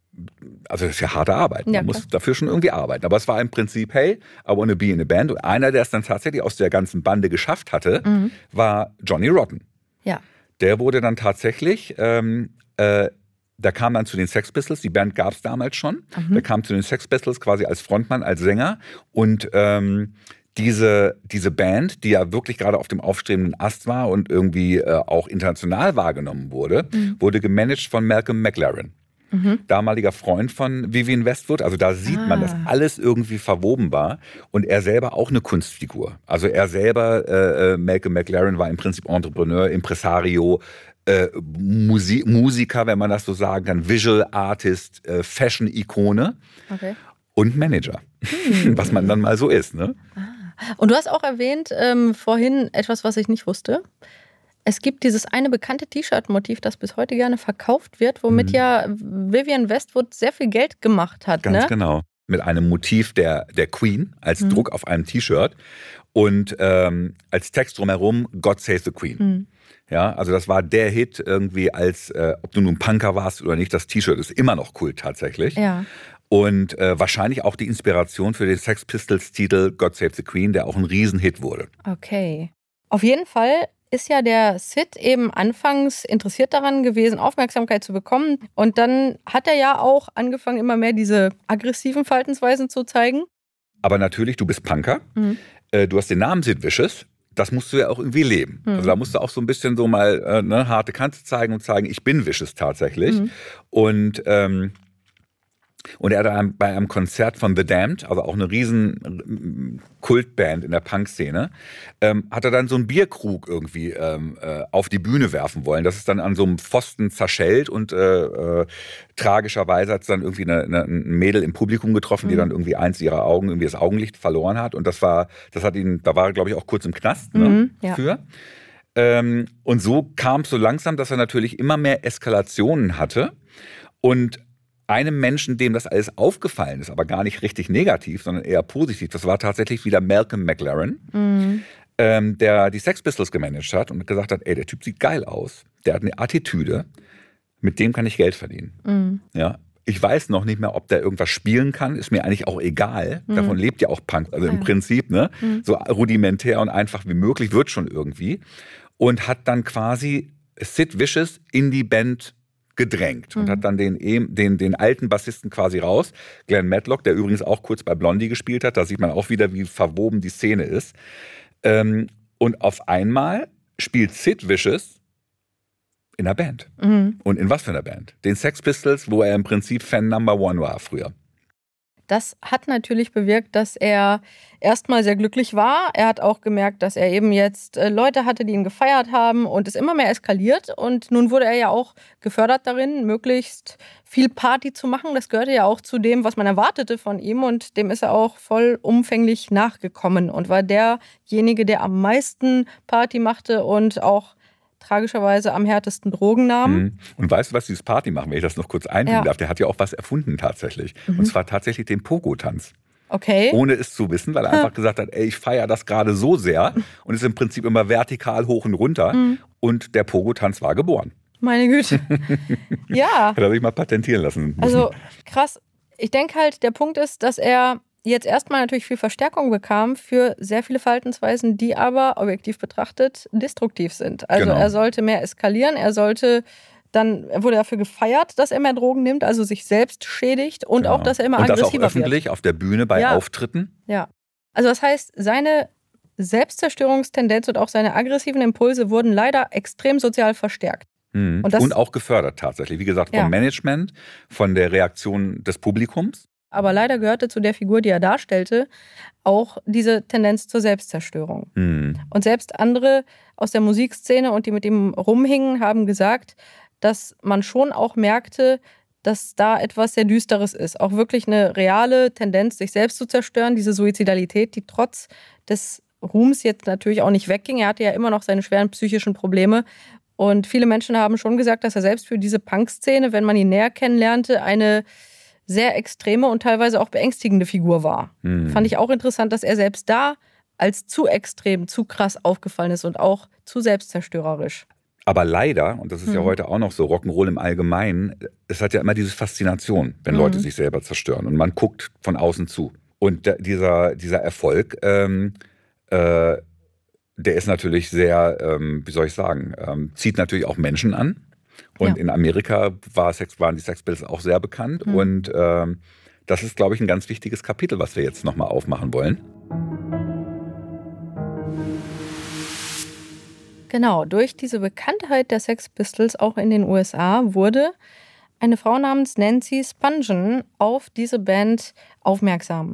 also das ist ja harte Arbeit, man ja, muss dafür schon irgendwie arbeiten. Aber es war im Prinzip, hey, I wanna be in a band. Und einer, der es dann tatsächlich aus der ganzen Bande geschafft hatte, mhm. war Johnny Rotten. Ja. Der wurde dann tatsächlich, ähm, äh, der kam dann zu den Sex Pistols, die Band gab es damals schon. Mhm. Der kam zu den Sex Pistols quasi als Frontmann, als Sänger. Und ähm, diese, diese Band, die ja wirklich gerade auf dem aufstrebenden Ast war und irgendwie äh, auch international wahrgenommen wurde, mhm. wurde gemanagt von Malcolm McLaren. Mhm. Damaliger Freund von Vivienne Westwood. Also da sieht ah. man, dass alles irgendwie verwoben war. Und er selber auch eine Kunstfigur. Also er selber, äh, Malcolm McLaren, war im Prinzip Entrepreneur, Impresario, äh, Musi- Musiker, wenn man das so sagen kann, Visual Artist, äh, Fashion-Ikone okay. und Manager. Hm. Was man dann mal so ist. Ne? Ah. Und du hast auch erwähnt ähm, vorhin etwas, was ich nicht wusste. Es gibt dieses eine bekannte T-Shirt-Motiv, das bis heute gerne verkauft wird, womit mhm. ja Vivienne Westwood sehr viel Geld gemacht hat. Ganz ne? genau. Mit einem Motiv der, der Queen als mhm. Druck auf einem T-Shirt und ähm, als Text drumherum God Save the Queen. Mhm. Ja, also das war der Hit irgendwie als, äh, ob du nun Punker warst oder nicht, das T-Shirt ist immer noch cool tatsächlich. Ja. Und äh, wahrscheinlich auch die Inspiration für den Sex Pistols-Titel God Save the Queen, der auch ein Riesenhit wurde. Okay. Auf jeden Fall ist ja der Sid eben anfangs interessiert daran gewesen, Aufmerksamkeit zu bekommen. Und dann hat er ja auch angefangen, immer mehr diese aggressiven Verhaltensweisen zu zeigen. Aber natürlich, du bist Punker. Mhm. Äh, du hast den Namen Sid Vicious. Das musst du ja auch irgendwie leben. Mhm. Also da musst du auch so ein bisschen so mal äh, ne, harte Kante zeigen und zeigen, ich bin Vicious tatsächlich. Mhm. Und ähm, Und er hat bei einem Konzert von The Damned, also auch eine riesen Kultband in der Punk-Szene, ähm, hat er dann so einen Bierkrug irgendwie ähm, äh, auf die Bühne werfen wollen. Das ist dann an so einem Pfosten zerschellt und äh, äh, tragischerweise hat es dann irgendwie eine, eine, ein Mädel im Publikum getroffen, mhm. die dann irgendwie eins ihrer Augen, irgendwie das Augenlicht verloren hat. Und das war, das hat ihn, da war er, glaube ich, auch kurz im Knast ne, mhm, ja. für. Ähm, und so kam es so langsam, dass er natürlich immer mehr Eskalationen hatte und einem Menschen, dem das alles aufgefallen ist, aber gar nicht richtig negativ, sondern eher positiv, das war tatsächlich wieder Malcolm McLaren, mhm. ähm, der die Sex Pistols gemanagt hat und gesagt hat, ey, der Typ sieht geil aus, der hat eine Attitüde, mit dem kann ich Geld verdienen. Mhm. Ja, Ich weiß noch nicht mehr, ob der irgendwas spielen kann. Ist mir eigentlich auch egal. Mhm. Davon lebt ja auch Punk. Also im Prinzip, ne? Mhm. So rudimentär und einfach wie möglich, wird schon irgendwie. Und hat dann quasi Sid Vicious in die Band gedrängt. Mhm. Und hat dann den, den, den alten Bassisten quasi raus. Glenn Matlock, der übrigens auch kurz bei Blondie gespielt hat. Da sieht man auch wieder, wie verwoben die Szene ist. Und auf einmal spielt Sid Vicious in einer Band. Mhm. Und in was für einer Band? Den Sex Pistols, wo er im Prinzip Fan Number One war früher. Das hat natürlich bewirkt, dass er erstmal sehr glücklich war. Er hat auch gemerkt, dass er eben jetzt Leute hatte, die ihn gefeiert haben und es immer mehr eskaliert. Und nun wurde er ja auch gefördert darin, möglichst viel Party zu machen. Das gehörte ja auch zu dem, was man erwartete von ihm. Und dem ist er auch vollumfänglich nachgekommen und war derjenige, der am meisten Party machte und auch tragischerweise am härtesten Drogen nahm. Und weißt du, was dieses Party machen, wenn ich das noch kurz einbringen ja. darf? Der hat ja auch was erfunden tatsächlich. Mhm. Und zwar tatsächlich den Pogo-Tanz. Okay. Ohne es zu wissen, weil er einfach gesagt hat, ey, ich feiere das gerade so sehr und ist im Prinzip immer vertikal hoch und runter. Mhm. Und der Pogo-Tanz war geboren. Meine Güte. Ja. Hat er sich mal patentieren lassen müssen. Also krass. Ich denke halt, der Punkt ist, dass er jetzt erstmal natürlich viel Verstärkung bekam für sehr viele Verhaltensweisen, die aber objektiv betrachtet destruktiv sind. Also genau. Er sollte mehr eskalieren, er sollte dann, er wurde dafür gefeiert, dass er mehr Drogen nimmt, also sich selbst schädigt und genau. auch, dass er immer und aggressiver wird. Und das auch öffentlich wird. Auf der Bühne bei ja. Auftritten. Ja. Also das heißt, seine Selbstzerstörungstendenz und auch seine aggressiven Impulse wurden leider extrem sozial verstärkt. Mhm. Und, das, und auch gefördert tatsächlich. Wie gesagt, vom ja. Management, von der Reaktion des Publikums. Aber leider gehörte zu der Figur, die er darstellte, auch diese Tendenz zur Selbstzerstörung. Mhm. Und selbst andere aus der Musikszene und die mit ihm rumhingen, haben gesagt, dass man schon auch merkte, dass da etwas sehr Düsteres ist. Auch wirklich eine reale Tendenz, sich selbst zu zerstören, diese Suizidalität, die trotz des Ruhms jetzt natürlich auch nicht wegging. Er hatte ja immer noch seine schweren psychischen Probleme. Und viele Menschen haben schon gesagt, dass er selbst für diese Punk-Szene, wenn man ihn näher kennenlernte, eine sehr extreme und teilweise auch beängstigende Figur war. Mhm. Fand ich auch interessant, dass er selbst da als zu extrem, zu krass aufgefallen ist und auch zu selbstzerstörerisch. Aber leider, und das ist mhm. ja heute auch noch so, Rock'n'Roll im Allgemeinen, es hat ja immer diese Faszination, wenn mhm. Leute sich selber zerstören und man guckt von außen zu. Und der, dieser, dieser Erfolg, ähm, äh, der ist natürlich sehr, ähm, wie soll ich sagen, ähm, zieht natürlich auch Menschen an. Und ja. in Amerika war Sex, waren die Sex Pistols auch sehr bekannt. Mhm. Und ähm, das ist, glaube ich, ein ganz wichtiges Kapitel, was wir jetzt nochmal aufmachen wollen. Genau, durch diese Bekanntheit der Sex Pistols auch in den U S A wurde eine Frau namens Nancy Spungen auf diese Band aufmerksam.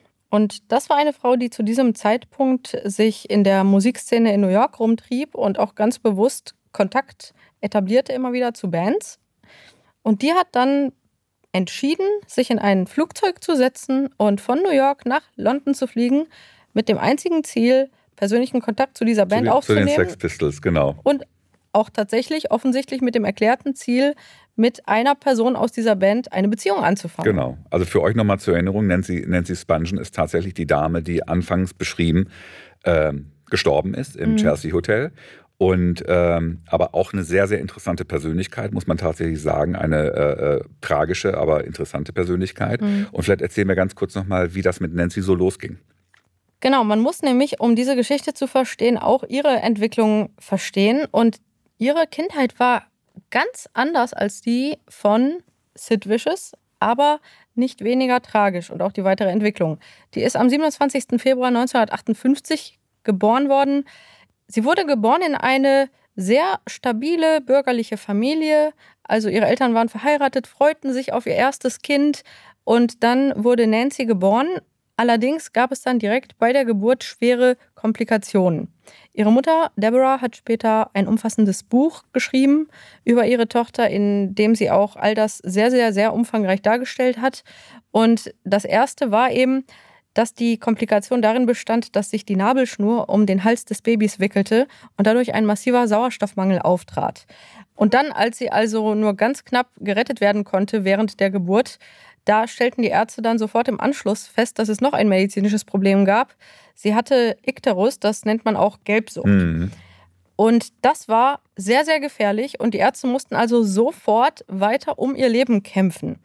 Und das war eine Frau, die zu diesem Zeitpunkt sich in der Musikszene in New York rumtrieb und auch ganz bewusst Kontakt etablierte immer wieder zu Bands. Und die hat dann entschieden, sich in ein Flugzeug zu setzen und von New York nach London zu fliegen, mit dem einzigen Ziel, persönlichen Kontakt zu dieser Band zu den, aufzunehmen. Zu den Sex Pistols, genau. Und auch tatsächlich offensichtlich mit dem erklärten Ziel, mit einer Person aus dieser Band eine Beziehung anzufangen. Genau. Also für euch nochmal zur Erinnerung, Nancy, Nancy Spungen ist tatsächlich die Dame, die anfangs beschrieben äh, gestorben ist im mhm. Chelsea Hotel. Und ähm, aber auch eine sehr, sehr interessante Persönlichkeit, muss man tatsächlich sagen. Eine äh, äh, tragische, aber interessante Persönlichkeit. Mhm. Und vielleicht erzählen wir ganz kurz nochmal, wie das mit Nancy so losging. Genau, man muss nämlich, um diese Geschichte zu verstehen, auch ihre Entwicklung verstehen. Und ihre Kindheit war ganz anders als die von Sid Vicious, aber nicht weniger tragisch und auch die weitere Entwicklung. Die ist am siebenundzwanzigsten Februar neunzehnhundertachtundfünfzig geboren worden. Sie wurde geboren in eine sehr stabile bürgerliche Familie. Also ihre Eltern waren verheiratet, freuten sich auf ihr erstes Kind und dann wurde Nancy geboren. Allerdings gab es dann direkt bei der Geburt schwere Komplikationen. Ihre Mutter, Deborah, hat später ein umfassendes Buch geschrieben über ihre Tochter, in dem sie auch all das sehr, sehr, sehr umfangreich dargestellt hat. Und das erste war eben, dass die Komplikation darin bestand, dass sich die Nabelschnur um den Hals des Babys wickelte und dadurch ein massiver Sauerstoffmangel auftrat. Und dann, als sie also nur ganz knapp gerettet werden konnte während der Geburt, da stellten die Ärzte dann sofort im Anschluss fest, dass es noch ein medizinisches Problem gab. Sie hatte Ikterus, das nennt man auch Gelbsucht. Mhm. Und das war sehr, sehr gefährlich und die Ärzte mussten also sofort weiter um ihr Leben kämpfen.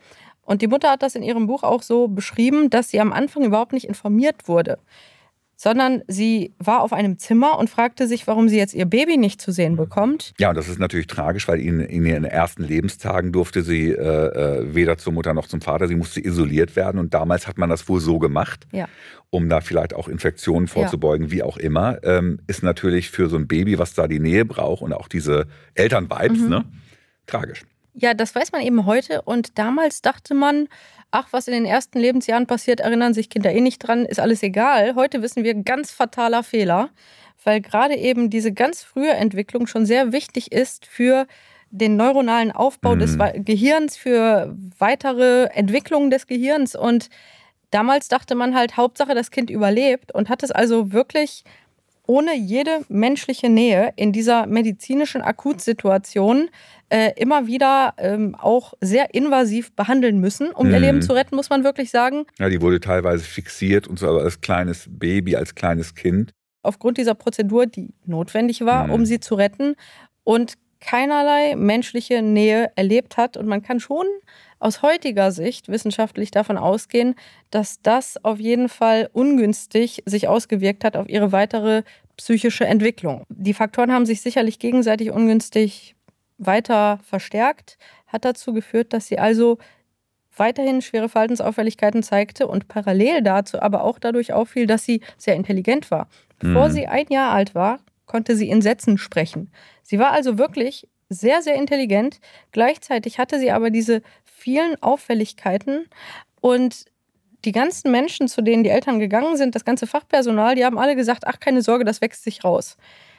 Und die Mutter hat das in ihrem Buch auch so beschrieben, dass sie am Anfang überhaupt nicht informiert wurde, sondern sie war auf einem Zimmer und fragte sich, warum sie jetzt ihr Baby nicht zu sehen bekommt. Ja, und das ist natürlich tragisch, weil in, in ihren ersten Lebenstagen durfte sie äh, weder zur Mutter noch zum Vater. Sie musste isoliert werden und damals hat man das wohl so gemacht, ja. um da vielleicht auch Infektionen vorzubeugen, ja. wie auch immer. Ähm, ist natürlich für so ein Baby, was da die Nähe braucht und auch diese Elternvibes, mhm. ne, tragisch. Ja, das weiß man eben heute und damals dachte man, ach, was in den ersten Lebensjahren passiert, erinnern sich Kinder eh nicht dran, ist alles egal. Heute wissen wir, ganz fataler Fehler, weil gerade eben diese ganz frühe Entwicklung schon sehr wichtig ist für den neuronalen Aufbau mhm. des Gehirns, für weitere Entwicklungen des Gehirns. Und damals dachte man halt, Hauptsache, das Kind überlebt und hat es also wirklich ohne jede menschliche Nähe in dieser medizinischen Akutsituation äh, immer wieder ähm, auch sehr invasiv behandeln müssen, um mhm. ihr Leben zu retten, muss man wirklich sagen. Ja, die wurde teilweise fixiert und so, aber als kleines Baby, als kleines Kind. Aufgrund dieser Prozedur, die notwendig war, mhm. um sie zu retten und keinerlei menschliche Nähe erlebt hat. Und man kann schon aus heutiger Sicht wissenschaftlich davon ausgehen, dass das auf jeden Fall ungünstig sich ausgewirkt hat auf ihre weitere psychische Entwicklung. Die Faktoren haben sich sicherlich gegenseitig ungünstig weiter verstärkt, hat dazu geführt, dass sie also weiterhin schwere Verhaltensauffälligkeiten zeigte und parallel dazu aber auch dadurch auffiel, dass sie sehr intelligent war. Bevor mhm. sie ein Jahr alt war, konnte sie in Sätzen sprechen. Sie war also wirklich sehr, sehr intelligent. Gleichzeitig hatte sie aber diese vielen Auffälligkeiten und die ganzen Menschen, zu denen die Eltern gegangen sind, das ganze Fachpersonal, die haben alle gesagt, ach, keine Sorge, das wächst sich raus.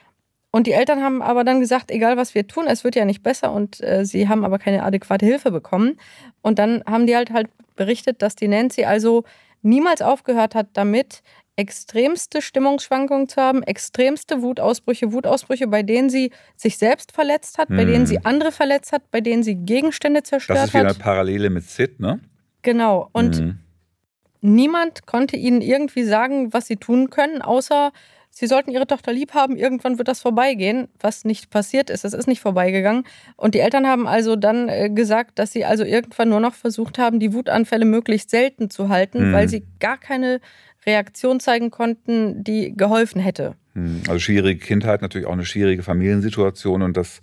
Und die Eltern haben aber dann gesagt, egal was wir tun, es wird ja nicht besser und äh, sie haben aber keine adäquate Hilfe bekommen. Und dann haben die halt halt berichtet, dass die Nancy also niemals aufgehört hat damit, extremste Stimmungsschwankungen zu haben, extremste Wutausbrüche, Wutausbrüche, bei denen sie sich selbst verletzt hat, hm. bei denen sie andere verletzt hat, bei denen sie Gegenstände zerstört hat. Das ist wieder eine Parallele mit Sid, ne? Genau. Und hm. niemand konnte ihnen irgendwie sagen, was sie tun können, außer sie sollten ihre Tochter lieb haben, irgendwann wird das vorbeigehen, was nicht passiert ist. Es ist nicht vorbeigegangen. Und die Eltern haben also dann äh, gesagt, dass sie also irgendwann nur noch versucht haben, die Wutanfälle möglichst selten zu halten, hm. weil sie gar keine Reaktion zeigen konnten, die geholfen hätte. Also schwierige Kindheit, natürlich auch eine schwierige Familiensituation und das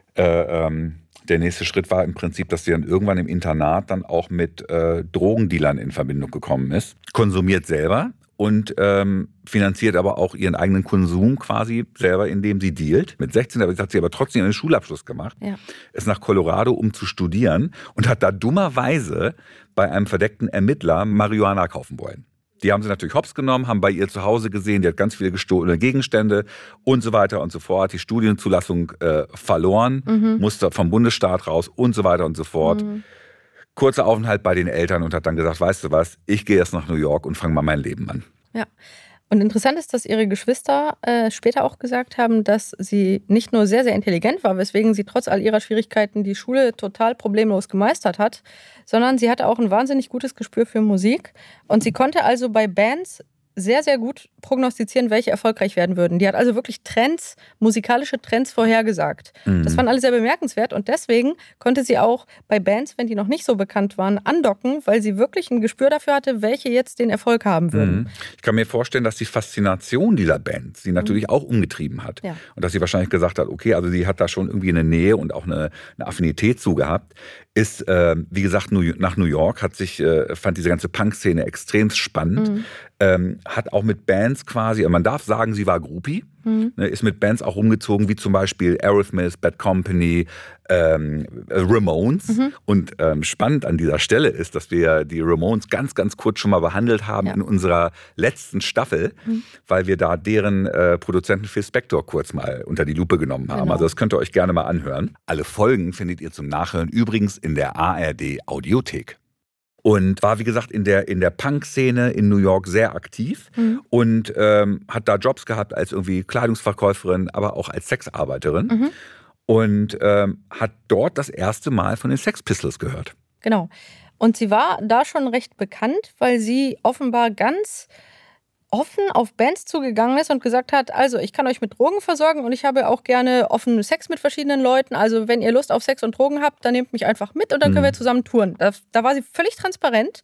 äh, ähm, der nächste Schritt war im Prinzip, dass sie dann irgendwann im Internat dann auch mit äh, Drogendealern in Verbindung gekommen ist. Konsumiert selber und ähm, finanziert aber auch ihren eigenen Konsum quasi selber, indem sie dealt. Mit sechzehn hat sie aber trotzdem einen Schulabschluss gemacht, ja. ist nach Colorado, um zu studieren und hat da dummerweise bei einem verdeckten Ermittler Marihuana kaufen wollen. Die haben sie natürlich hops genommen, haben bei ihr zu Hause gesehen, die hat ganz viele gestohlene Gegenstände und so weiter und so fort. Die Studienzulassung äh, verloren, mhm. musste vom Bundesstaat raus und so weiter und so fort. Mhm. Kurzer Aufenthalt bei den Eltern und hat dann gesagt, weißt du was, ich gehe jetzt nach New York und fange mal mein Leben an. Ja. Und interessant ist, dass ihre Geschwister äh, später auch gesagt haben, dass sie nicht nur sehr, sehr intelligent war, weswegen sie trotz all ihrer Schwierigkeiten die Schule total problemlos gemeistert hat, sondern sie hatte auch ein wahnsinnig gutes Gespür für Musik. Und sie konnte also bei Bands sehr, sehr gut prognostizieren, welche erfolgreich werden würden. Die hat also wirklich Trends, musikalische Trends vorhergesagt. Mhm. Das fand alle sehr bemerkenswert und deswegen konnte sie auch bei Bands, wenn die noch nicht so bekannt waren, andocken, weil sie wirklich ein Gespür dafür hatte, welche jetzt den Erfolg haben würden. Mhm. Ich kann mir vorstellen, dass die Faszination dieser Band sie natürlich mhm. auch umgetrieben hat. Ja. Und dass sie wahrscheinlich gesagt hat, okay, also sie hat da schon irgendwie eine Nähe und auch eine, eine Affinität zu gehabt. Ist, äh, wie gesagt, nach New York, hat sich, äh, fand diese ganze Punk-Szene extrem spannend. Mhm. Ähm, hat auch mit Bands quasi, man darf sagen, sie war Groupie, mhm. ne, ist mit Bands auch rumgezogen, wie zum Beispiel Aerosmith, Bad Company, ähm, Ramones. Mhm. Und ähm, spannend an dieser Stelle ist, dass wir die Ramones ganz, ganz kurz schon mal behandelt haben ja. in unserer letzten Staffel, mhm. weil wir da deren äh, Produzenten Phil Spector kurz mal unter die Lupe genommen haben. Genau. Also das könnt ihr euch gerne mal anhören. Alle Folgen findet ihr zum Nachhören übrigens in der A R D Audiothek. Und war, wie gesagt, in der, in der Punk-Szene in New York sehr aktiv mhm. und ähm, hat da Jobs gehabt als irgendwie Kleidungsverkäuferin, aber auch als Sexarbeiterin. Mhm. Und ähm, hat dort das erste Mal von den Sex Pistols gehört. Genau. Und sie war da schon recht bekannt, weil sie offenbar ganz offen auf Bands zugegangen ist und gesagt hat, also ich kann euch mit Drogen versorgen und ich habe auch gerne offenen Sex mit verschiedenen Leuten. Also wenn ihr Lust auf Sex und Drogen habt, dann nehmt mich einfach mit und dann können wir zusammen touren. Da, da war sie völlig transparent.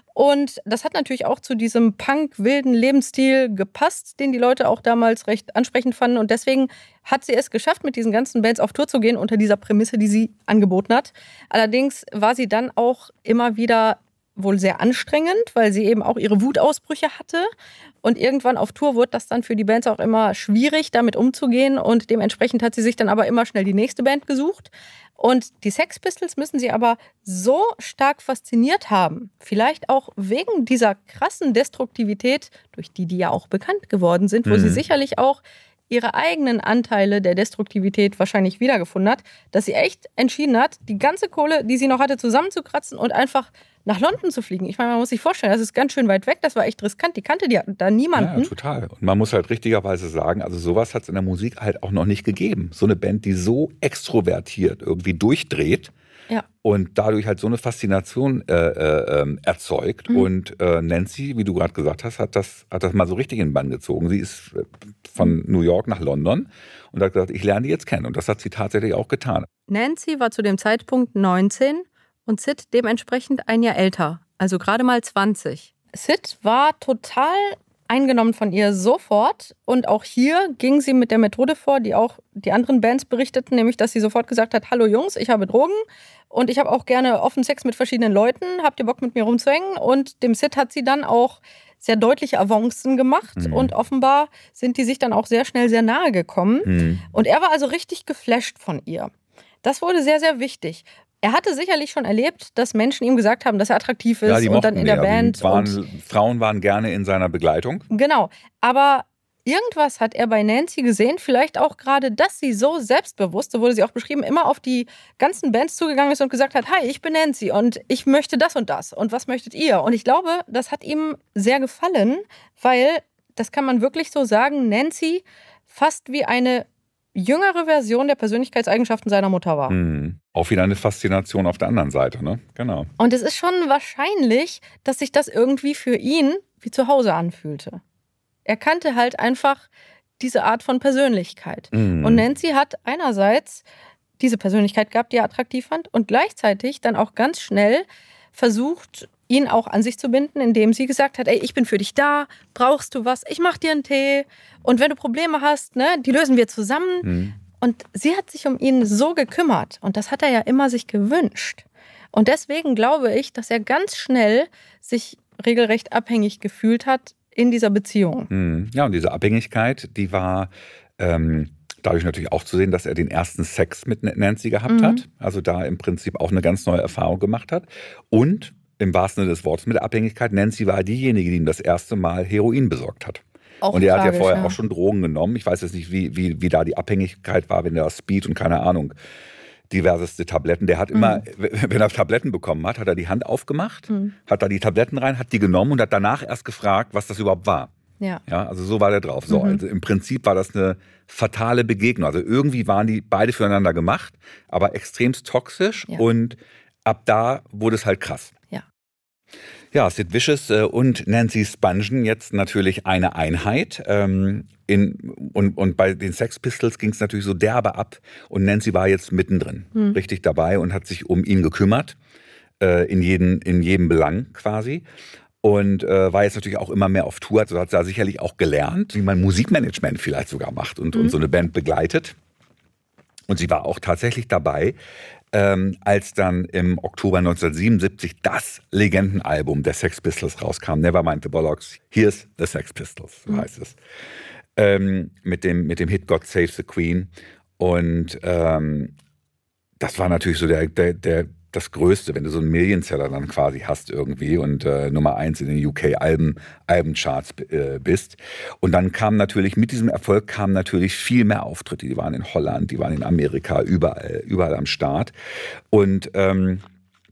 Und das hat natürlich auch zu diesem punk-wilden Lebensstil gepasst, den die Leute auch damals recht ansprechend fanden. Und deswegen hat sie es geschafft, mit diesen ganzen Bands auf Tour zu gehen, unter dieser Prämisse, die sie angeboten hat. Allerdings war sie dann auch immer wieder wohl sehr anstrengend, weil sie eben auch ihre Wutausbrüche hatte. Und irgendwann auf Tour wurde das dann für die Bands auch immer schwierig, damit umzugehen. Und dementsprechend hat sie sich dann aber immer schnell die nächste Band gesucht. Und die Sex Pistols müssen sie aber so stark fasziniert haben, vielleicht auch wegen dieser krassen Destruktivität, durch die die ja auch bekannt geworden sind, wo mhm. sie sicherlich auch ihre eigenen Anteile der Destruktivität wahrscheinlich wiedergefunden hat, dass sie echt entschieden hat, die ganze Kohle, die sie noch hatte, zusammenzukratzen und einfach nach London zu fliegen. Ich meine, man muss sich vorstellen, das ist ganz schön weit weg, das war echt riskant, die kannte die, da niemanden. Ja, total. Und man muss halt richtigerweise sagen, also sowas hat es in der Musik halt auch noch nicht gegeben. So eine Band, die so extrovertiert irgendwie durchdreht ja. und dadurch halt so eine Faszination äh, äh, erzeugt. Mhm. Und äh, Nancy, wie du gerade gesagt hast, hat das, hat das mal so richtig in den Bann gezogen. Sie ist von New York nach London und hat gesagt, ich lerne die jetzt kennen. Und das hat sie tatsächlich auch getan. Nancy war zu dem Zeitpunkt neunzehn und Sid dementsprechend ein Jahr älter, also gerade mal zwanzig. Sid war total eingenommen von ihr sofort und auch hier ging sie mit der Methode vor, die auch die anderen Bands berichteten, nämlich dass sie sofort gesagt hat, hallo Jungs, ich habe Drogen und ich habe auch gerne offen Sex mit verschiedenen Leuten, habt ihr Bock mit mir rumzuhängen? Und dem Sid hat sie dann auch sehr deutliche Avancen gemacht mhm. und offenbar sind die sich dann auch sehr schnell sehr nahe gekommen. Mhm. Und er war also richtig geflasht von ihr. Das wurde sehr, sehr wichtig. Er hatte sicherlich schon erlebt, dass Menschen ihm gesagt haben, dass er attraktiv ist ja, und dann in der ja, Band. Waren, und Frauen waren gerne in seiner Begleitung. Genau, aber irgendwas hat er bei Nancy gesehen, vielleicht auch gerade, dass sie so selbstbewusst, so wurde sie auch beschrieben, immer auf die ganzen Bands zugegangen ist und gesagt hat, hi, ich bin Nancy und ich möchte das und das und was möchtet ihr? Und ich glaube, das hat ihm sehr gefallen, weil, das kann man wirklich so sagen, Nancy fast wie eine jüngere Version der Persönlichkeitseigenschaften seiner Mutter war. Mhm. Auch wieder eine Faszination auf der anderen Seite, ne? Genau. Und es ist schon wahrscheinlich, dass sich das irgendwie für ihn wie zu Hause anfühlte. Er kannte halt einfach diese Art von Persönlichkeit. Mhm. Und Nancy hat einerseits diese Persönlichkeit gehabt, die er attraktiv fand und gleichzeitig dann auch ganz schnell versucht, ihn auch an sich zu binden, indem sie gesagt hat, ey, ich bin für dich da, brauchst du was, ich mach dir einen Tee und wenn du Probleme hast, ne, die lösen wir zusammen. Mhm. Und sie hat sich um ihn so gekümmert und das hat er ja immer sich gewünscht. Und deswegen glaube ich, dass er ganz schnell sich regelrecht abhängig gefühlt hat in dieser Beziehung. Mhm. Ja, und diese Abhängigkeit, die war ähm, dadurch natürlich auch zu sehen, dass er den ersten Sex mit Nancy gehabt mhm. hat, also da im Prinzip auch eine ganz neue Erfahrung gemacht hat und im wahrsten Sinne des Wortes mit der Abhängigkeit, Nancy war diejenige, die ihm das erste Mal Heroin besorgt hat. Auch und er tragisch, hat ja vorher ja. auch schon Drogen genommen. Ich weiß jetzt nicht, wie, wie, wie da die Abhängigkeit war, wenn er Speed und keine Ahnung, diverseste Tabletten. Der hat immer, mhm. wenn er Tabletten bekommen hat, hat er die Hand aufgemacht, mhm. hat da die Tabletten rein, hat die genommen und hat danach erst gefragt, was das überhaupt war. Ja. Ja, also so war der drauf. So, mhm. also im Prinzip war das eine fatale Begegnung. Also irgendwie waren die beide füreinander gemacht, aber extremst toxisch ja. und ab da wurde es halt krass. Ja. Ja, Sid Vicious und Nancy Spungen jetzt natürlich eine Einheit. Ähm, in, und, und bei den Sex Pistols ging es natürlich so derbe ab. Und Nancy war jetzt mittendrin, hm. richtig dabei und hat sich um ihn gekümmert, äh, in, jeden, in jedem Belang quasi. Und äh, war jetzt natürlich auch immer mehr auf Tour. Also hat da sicherlich auch gelernt, wie man Musikmanagement vielleicht sogar macht und, hm. und so eine Band begleitet. Und sie war auch tatsächlich dabei, Ähm, als dann im Oktober neunzehnhundertsiebenundsiebzig das Legendenalbum der Sex Pistols rauskam, Nevermind the Bollocks, Here's the Sex Pistols, so mhm. heißt es, ähm, mit, dem, mit dem Hit God Save the Queen. Und ähm, das war natürlich so der, der, der, das Größte, wenn du so einen Millionseller dann quasi hast irgendwie und äh, Nummer eins in den U K-Alben, Albencharts äh, bist. Und dann kam natürlich, mit diesem Erfolg kamen natürlich viel mehr Auftritte. Die waren in Holland, die waren in Amerika, überall, überall am Start. Und ähm,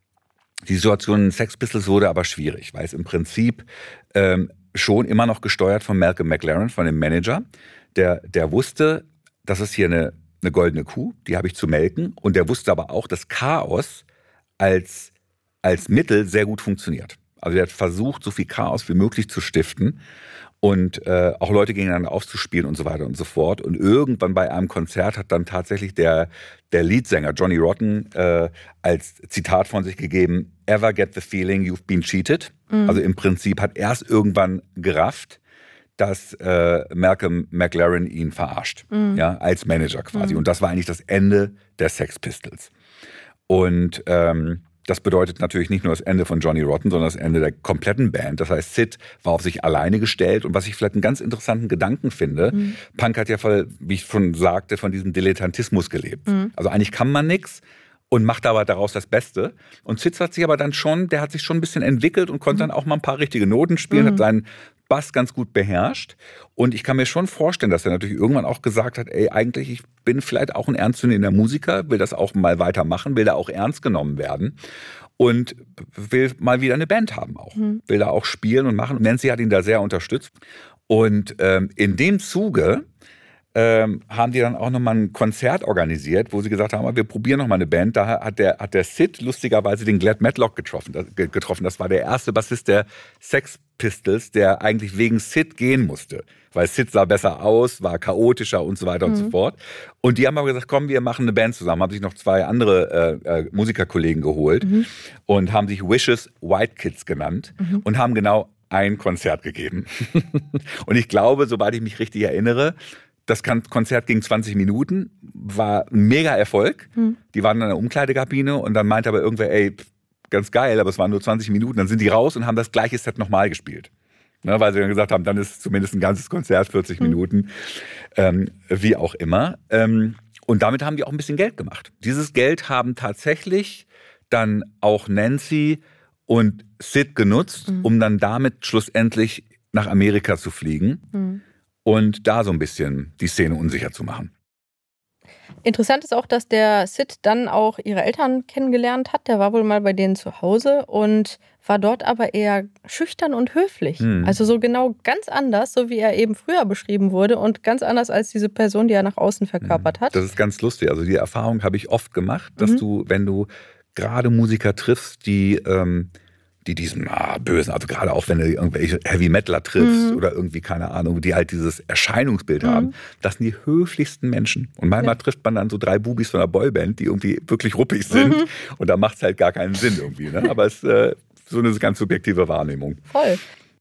die Situation in Sex Pistols wurde aber schwierig, weil es im Prinzip ähm, schon immer noch gesteuert von Malcolm McLaren, von dem Manager, der, der wusste, das ist hier eine, eine goldene Kuh, die habe ich zu melken. Und der wusste aber auch, dass Chaos als, als Mittel sehr gut funktioniert. Also er hat versucht, so viel Chaos wie möglich zu stiften. Und äh, auch Leute gegeneinander aufzuspielen und so weiter und so fort. Und irgendwann bei einem Konzert hat dann tatsächlich der, der Leadsänger Johnny Rotten äh, als Zitat von sich gegeben, "Ever get the feeling you've been cheated?" Mhm. Also im Prinzip hat er es irgendwann gerafft, dass äh, Malcolm McLaren ihn verarscht, mhm. ja, als Manager quasi. Mhm. Und das war eigentlich das Ende der Sex Pistols. Und ähm, das bedeutet natürlich nicht nur das Ende von Johnny Rotten, sondern das Ende der kompletten Band. Das heißt, Sid war auf sich alleine gestellt. Und was ich vielleicht einen ganz interessanten Gedanken finde, mhm. Punk hat ja, voll, wie ich schon sagte, von diesem Dilettantismus gelebt. Mhm. Also eigentlich kann man nichts und macht aber daraus das Beste. Und Sid hat sich aber dann schon, der hat sich schon ein bisschen entwickelt und konnte mhm. dann auch mal ein paar richtige Noten spielen, mhm. hat seinen Bass ganz gut beherrscht. Und ich kann mir schon vorstellen, dass er natürlich irgendwann auch gesagt hat, ey, eigentlich, ich bin vielleicht auch ein ernstzunehmender Musiker, will das auch mal weitermachen, will da auch ernst genommen werden und will mal wieder eine Band haben auch. Mhm. Will da auch spielen und machen. Und Nancy hat ihn da sehr unterstützt. Und ähm, in dem Zuge ähm, haben die dann auch nochmal ein Konzert organisiert, wo sie gesagt haben, wir probieren nochmal eine Band. Da hat der, hat der Sid lustigerweise den Glad Matlock getroffen. Das, getroffen. Das war der erste Bassist der Sex Pistols, der eigentlich wegen Sid gehen musste. Weil Sid sah besser aus, war chaotischer und so weiter mhm. und so fort. Und die haben aber gesagt, komm, wir machen eine Band zusammen. Haben sich noch zwei andere äh, äh, Musikerkollegen geholt mhm. und haben sich Wishes White Kids genannt mhm. und haben genau ein Konzert gegeben. Und ich glaube, soweit ich mich richtig erinnere, das Konzert ging zwanzig Minuten, war ein mega Erfolg. Mhm. Die waren in der Umkleidekabine und dann meinte aber irgendwer, ey, ganz geil, aber es waren nur zwanzig Minuten. Dann sind die raus und haben das gleiche Set nochmal gespielt. Ne, weil sie dann gesagt haben, dann ist zumindest ein ganzes Konzert, vierzig mhm. Minuten, ähm, wie auch immer. Ähm, und damit haben die auch ein bisschen Geld gemacht. Dieses Geld haben tatsächlich dann auch Nancy und Sid genutzt, mhm. um dann damit schlussendlich nach Amerika zu fliegen mhm. und da so ein bisschen die Szene unsicher zu machen. Interessant ist auch, dass der Sid dann auch ihre Eltern kennengelernt hat. Der war wohl mal bei denen zu Hause und war dort aber eher schüchtern und höflich. Hm. Also so genau ganz anders, so wie er eben früher beschrieben wurde und ganz anders als diese Person, die er nach außen verkörpert hat. Das ist ganz lustig. Also die Erfahrung habe ich oft gemacht, dass mhm. du, wenn du gerade Musiker triffst, die... Ähm, die diesen ah, bösen, also gerade auch wenn du irgendwelche Heavy-Metaler triffst mhm. oder irgendwie, keine Ahnung, die halt dieses Erscheinungsbild mhm. haben, das sind die höflichsten Menschen. Und manchmal ja. trifft man dann so drei Bubis von einer Boyband, die irgendwie wirklich ruppig sind mhm. und da macht es halt gar keinen Sinn irgendwie. Ne? Aber es ist äh, so eine ganz subjektive Wahrnehmung. Voll.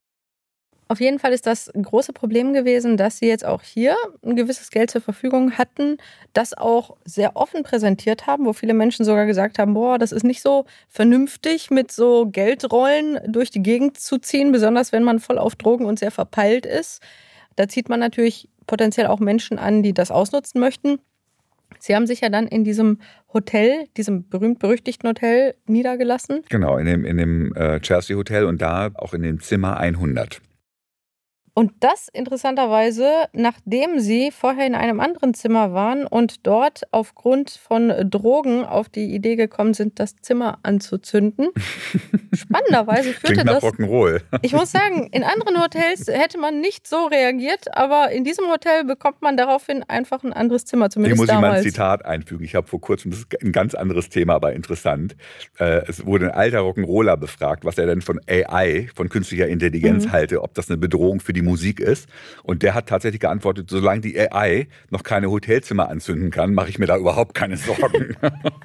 Auf jeden Fall ist das ein großes Problem gewesen, dass sie jetzt auch hier ein gewisses Geld zur Verfügung hatten, das auch sehr offen präsentiert haben, wo viele Menschen sogar gesagt haben, boah, das ist nicht so vernünftig, mit so Geldrollen durch die Gegend zu ziehen, besonders wenn man voll auf Drogen und sehr verpeilt ist. Da zieht man natürlich potenziell auch Menschen an, die das ausnutzen möchten. Sie haben sich ja dann in diesem Hotel, diesem berühmt-berüchtigten Hotel niedergelassen. Genau, in dem, in dem äh, Chelsea Hotel und da auch in dem Zimmer hundert. Und das interessanterweise, nachdem sie vorher in einem anderen Zimmer waren und dort aufgrund von Drogen auf die Idee gekommen sind, das Zimmer anzuzünden. Spannenderweise führte Klingt nach das... Rock'n'Roll. Ich muss sagen, in anderen Hotels hätte man nicht so reagiert, aber in diesem Hotel bekommt man daraufhin einfach ein anderes Zimmer, zumindest damals. Ich muss damals. mal ein Zitat einfügen. Ich habe vor kurzem, das ist ein ganz anderes Thema, aber interessant. Es wurde ein alter Rock'n'Roller befragt, was er denn von A I, von künstlicher Intelligenz mhm. halte, ob das eine Bedrohung für die Musik ist. Und der hat tatsächlich geantwortet, solange die A I noch keine Hotelzimmer anzünden kann, mache ich mir da überhaupt keine Sorgen.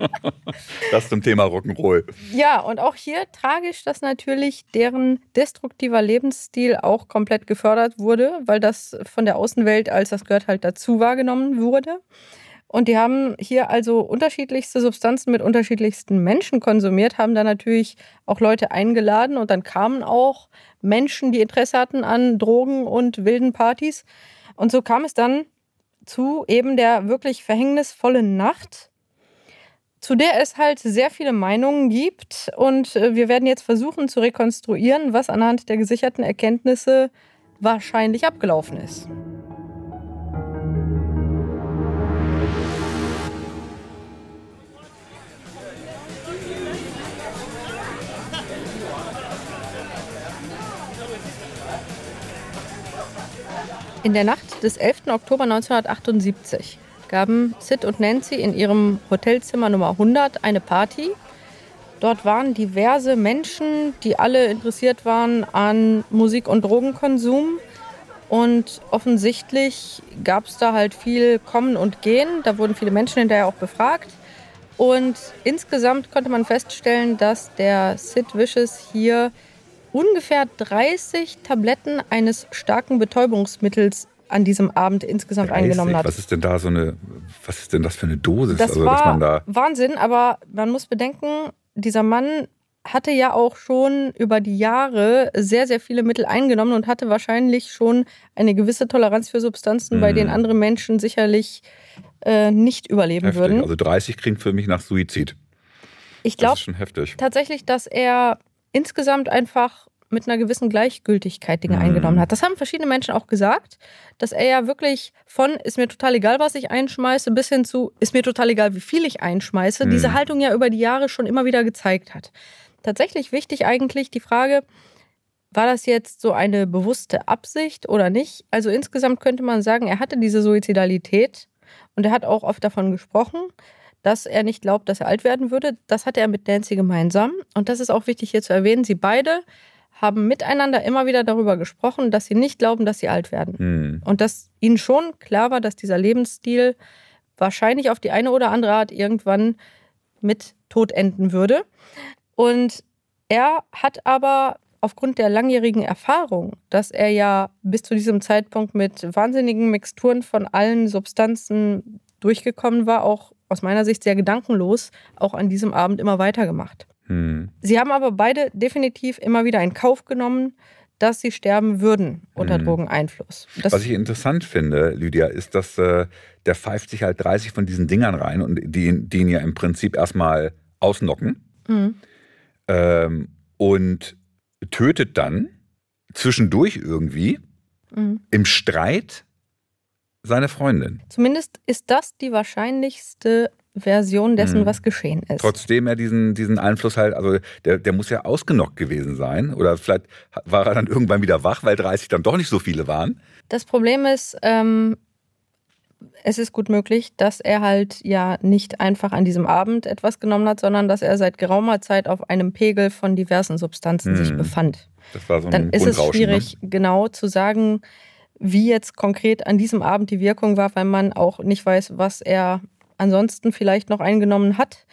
Das zum Thema Rock'n'Roll. Ja, und auch hier tragisch, dass natürlich deren destruktiver Lebensstil auch komplett gefördert wurde, weil das von der Außenwelt als das gehört halt dazu wahrgenommen wurde. Und die haben hier also unterschiedlichste Substanzen mit unterschiedlichsten Menschen konsumiert, haben dann natürlich auch Leute eingeladen und dann kamen auch Menschen, die Interesse hatten an Drogen und wilden Partys. Und so kam es dann zu eben der wirklich verhängnisvollen Nacht, zu der es halt sehr viele Meinungen gibt. Und wir werden jetzt versuchen zu rekonstruieren, was anhand der gesicherten Erkenntnisse wahrscheinlich abgelaufen ist. In der Nacht des elften Oktober neunzehnhundertachtundsiebzig gaben Sid und Nancy in ihrem Hotelzimmer Nummer hundert eine Party. Dort waren diverse Menschen, die alle interessiert waren an Musik- und Drogenkonsum. Und offensichtlich gab es da halt viel Kommen und Gehen. Da wurden viele Menschen hinterher auch befragt. Und insgesamt konnte man feststellen, dass der Sid Vicious hier ungefähr dreißig Tabletten eines starken Betäubungsmittels an diesem Abend insgesamt dreißig eingenommen hat. Was ist denn da so eine, was ist denn das für eine Dosis? Das also, war dass man da Wahnsinn, aber man muss bedenken, dieser Mann hatte ja auch schon über die Jahre sehr, sehr viele Mittel eingenommen und hatte wahrscheinlich schon eine gewisse Toleranz für Substanzen, mhm. bei denen andere Menschen sicherlich äh, nicht überleben heftig. würden. Also dreißig klingt für mich nach Suizid. Ich glaube heftig. tatsächlich, dass er insgesamt einfach mit einer gewissen Gleichgültigkeit Dinge mhm. eingenommen hat. Das haben verschiedene Menschen auch gesagt, dass er ja wirklich von ist mir total egal, was ich einschmeiße, bis hin zu ist mir total egal, wie viel ich einschmeiße, mhm. diese Haltung ja über die Jahre schon immer wieder gezeigt hat. Tatsächlich wichtig eigentlich die Frage, war das jetzt so eine bewusste Absicht oder nicht? Also insgesamt könnte man sagen, er hatte diese Suizidalität und er hat auch oft davon gesprochen, dass er nicht glaubt, dass er alt werden würde. Das hatte er mit Nancy gemeinsam. Und das ist auch wichtig hier zu erwähnen. Sie beide haben miteinander immer wieder darüber gesprochen, dass sie nicht glauben, dass sie alt werden. Hm. Und dass ihnen schon klar war, dass dieser Lebensstil wahrscheinlich auf die eine oder andere Art irgendwann mit Tod enden würde. Und er hat aber aufgrund der langjährigen Erfahrung, dass er ja bis zu diesem Zeitpunkt mit wahnsinnigen Mixturen von allen Substanzen durchgekommen war, auch aus meiner Sicht sehr gedankenlos, auch an diesem Abend immer weitergemacht. Hm. Sie haben aber beide definitiv immer wieder in Kauf genommen, dass sie sterben würden unter hm. Drogeneinfluss. Das Was ich interessant finde, Lydia, ist, dass äh, der pfeift sich halt dreißig von diesen Dingern rein und die, die ihn ja im Prinzip erstmal ausnocken. Hm. Ähm, und tötet dann zwischendurch irgendwie mhm. im Streit seine Freundin. Zumindest ist das die wahrscheinlichste Version dessen, mhm. was geschehen ist. Trotzdem er diesen, diesen Einfluss halt, also der, der muss ja ausgenockt gewesen sein. Oder vielleicht war er dann irgendwann wieder wach, weil dreißig dann doch nicht so viele waren. Das Problem ist, ähm, es ist gut möglich, dass er halt ja nicht einfach an diesem Abend etwas genommen hat, sondern dass er seit geraumer Zeit auf einem Pegel von diversen Substanzen hm. sich befand. Das war so ein Dann ist es schwierig, ne? genau zu sagen, wie jetzt konkret an diesem Abend die Wirkung war, weil man auch nicht weiß, was er ansonsten vielleicht noch eingenommen hat.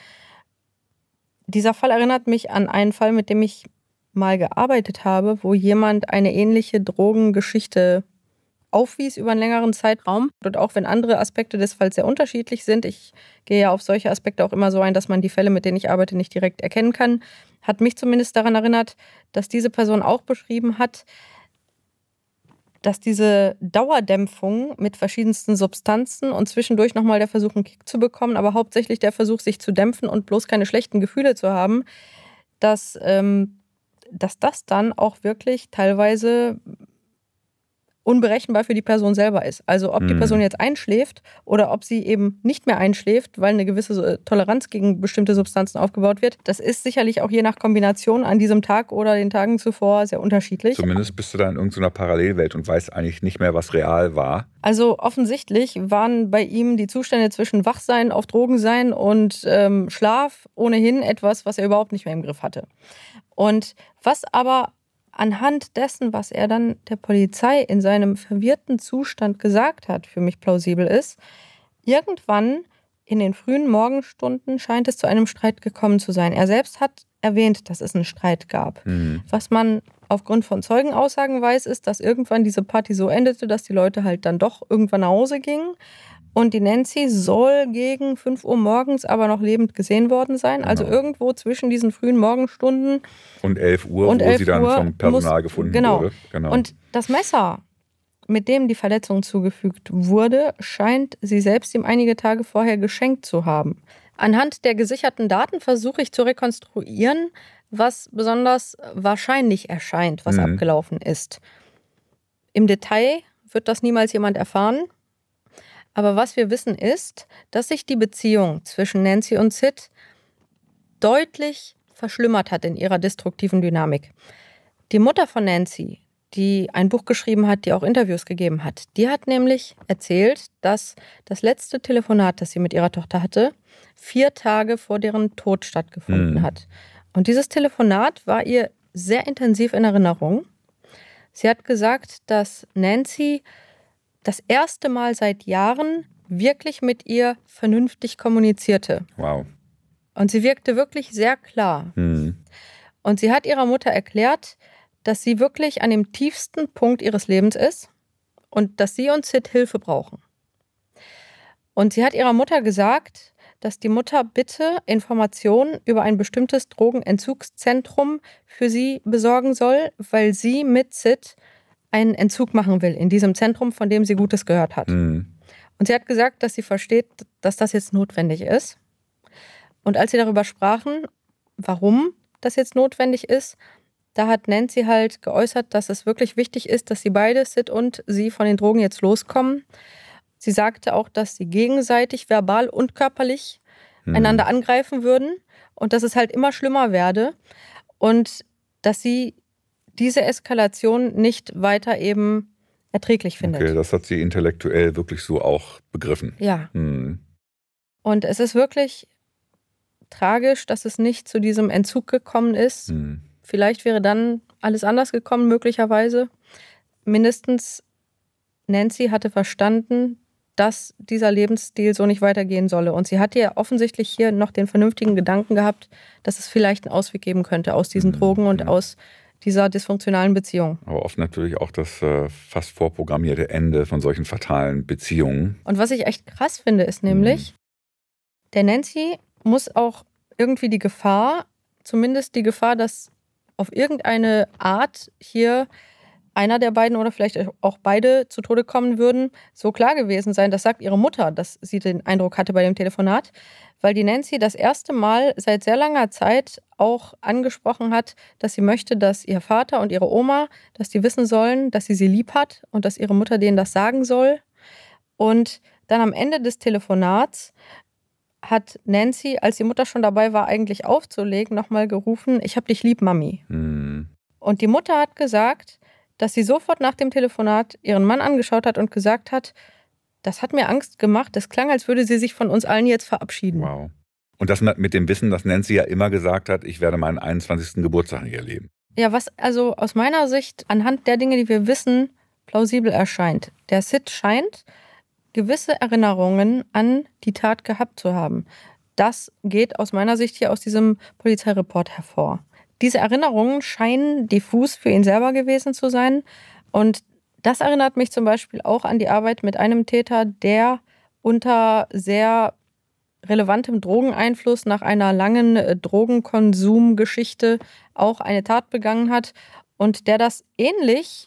Dieser Fall erinnert mich an einen Fall, mit dem ich mal gearbeitet habe, wo jemand eine ähnliche Drogengeschichte aufwies über einen längeren Zeitraum. Und auch wenn andere Aspekte des Falls sehr unterschiedlich sind, ich gehe ja auf solche Aspekte auch immer so ein, dass man die Fälle, mit denen ich arbeite, nicht direkt erkennen kann, hat mich zumindest daran erinnert, dass diese Person auch beschrieben hat, dass diese Dauerdämpfung mit verschiedensten Substanzen und zwischendurch nochmal der Versuch, einen Kick zu bekommen, aber hauptsächlich der Versuch, sich zu dämpfen und bloß keine schlechten Gefühle zu haben, dass, ähm, dass das dann auch wirklich teilweise unberechenbar für die Person selber ist. Also ob die Person jetzt einschläft oder ob sie eben nicht mehr einschläft, weil eine gewisse Toleranz gegen bestimmte Substanzen aufgebaut wird, das ist sicherlich auch je nach Kombination an diesem Tag oder den Tagen zuvor sehr unterschiedlich. Zumindest bist du da in irgendeiner Parallelwelt und weißt eigentlich nicht mehr, was real war. Also offensichtlich waren bei ihm die Zustände zwischen Wachsein, auf Drogen sein und ähm, Schlaf ohnehin etwas, was er überhaupt nicht mehr im Griff hatte. Und was aber anhand dessen, was er dann der Polizei in seinem verwirrten Zustand gesagt hat, für mich plausibel ist, irgendwann in den frühen Morgenstunden scheint es zu einem Streit gekommen zu sein. Er selbst hat erwähnt, dass es einen Streit gab. Mhm. Was man aufgrund von Zeugenaussagen weiß, ist, dass irgendwann diese Party so endete, dass die Leute halt dann doch irgendwann nach Hause gingen. Und die Nancy soll gegen fünf Uhr morgens aber noch lebend gesehen worden sein. Genau. Also irgendwo zwischen diesen frühen Morgenstunden und elf Uhr, und wo elf sie dann Uhr vom Personal muss, gefunden genau. wurde. Genau. Und das Messer, mit dem die Verletzung zugefügt wurde, scheint sie selbst ihm einige Tage vorher geschenkt zu haben. Anhand der gesicherten Daten versuche ich zu rekonstruieren, was besonders wahrscheinlich erscheint, was mhm. abgelaufen ist. Im Detail wird das niemals jemand erfahren. Aber was wir wissen ist, dass sich die Beziehung zwischen Nancy und Sid deutlich verschlimmert hat in ihrer destruktiven Dynamik. Die Mutter von Nancy, die ein Buch geschrieben hat, die auch Interviews gegeben hat, die hat nämlich erzählt, dass das letzte Telefonat, das sie mit ihrer Tochter hatte, vier Tage vor deren Tod stattgefunden mhm. hat. Und dieses Telefonat war ihr sehr intensiv in Erinnerung. Sie hat gesagt, dass Nancy das erste Mal seit Jahren wirklich mit ihr vernünftig kommunizierte. Wow. Und sie wirkte wirklich sehr klar. Hm. Und sie hat ihrer Mutter erklärt, dass sie wirklich an dem tiefsten Punkt ihres Lebens ist und dass sie und Sid Hilfe brauchen. Und sie hat ihrer Mutter gesagt, dass die Mutter bitte Informationen über ein bestimmtes Drogenentzugszentrum für sie besorgen soll, weil sie mit Sid einen Entzug machen will in diesem Zentrum, von dem sie Gutes gehört hat. Hm. Und sie hat gesagt, dass sie versteht, dass das jetzt notwendig ist. Und als sie darüber sprachen, warum das jetzt notwendig ist, da hat Nancy halt geäußert, dass es wirklich wichtig ist, dass sie beide, Sid und sie, von den Drogen jetzt loskommen. Sie sagte auch, dass sie gegenseitig verbal und körperlich hm. einander angreifen würden und dass es halt immer schlimmer werde und dass sie diese Eskalation nicht weiter eben erträglich findet. Okay, das hat sie intellektuell wirklich so auch begriffen. Ja. Hm. Und es ist wirklich tragisch, dass es nicht zu diesem Entzug gekommen ist. Hm. Vielleicht wäre dann alles anders gekommen, möglicherweise. Mindestens Nancy hatte verstanden, dass dieser Lebensstil so nicht weitergehen solle. Und sie hatte ja offensichtlich hier noch den vernünftigen Gedanken gehabt, dass es vielleicht einen Ausweg geben könnte aus diesen hm. Drogen und hm. aus dieser dysfunktionalen Beziehung. Aber oft natürlich auch das äh, fast vorprogrammierte Ende von solchen fatalen Beziehungen. Und was ich echt krass finde, ist nämlich, hm. der Nancy muss auch irgendwie die Gefahr, zumindest die Gefahr, dass auf irgendeine Art hier einer der beiden oder vielleicht auch beide zu Tode kommen würden, so klar gewesen sein. Das sagt ihre Mutter, dass sie den Eindruck hatte bei dem Telefonat, weil die Nancy das erste Mal seit sehr langer Zeit auch angesprochen hat, dass sie möchte, dass ihr Vater und ihre Oma, dass die wissen sollen, dass sie sie lieb hat und dass ihre Mutter denen das sagen soll. Und dann am Ende des Telefonats hat Nancy, als die Mutter schon dabei war, eigentlich aufzulegen, nochmal gerufen, ich hab dich lieb, Mami. Hm. Und die Mutter hat gesagt, dass sie sofort nach dem Telefonat ihren Mann angeschaut hat und gesagt hat, das hat mir Angst gemacht, das klang, als würde sie sich von uns allen jetzt verabschieden. Wow. Und das mit dem Wissen, dass Nancy ja immer gesagt hat, ich werde meinen einundzwanzigsten Geburtstag nicht erleben. Ja, was also aus meiner Sicht anhand der Dinge, die wir wissen, plausibel erscheint. Der Sid scheint gewisse Erinnerungen an die Tat gehabt zu haben. Das geht aus meiner Sicht hier aus diesem Polizeireport hervor. Diese Erinnerungen scheinen diffus für ihn selber gewesen zu sein. Und das erinnert mich zum Beispiel auch an die Arbeit mit einem Täter, der unter sehr relevantem Drogeneinfluss nach einer langen Drogenkonsumgeschichte auch eine Tat begangen hat und der das ähnlich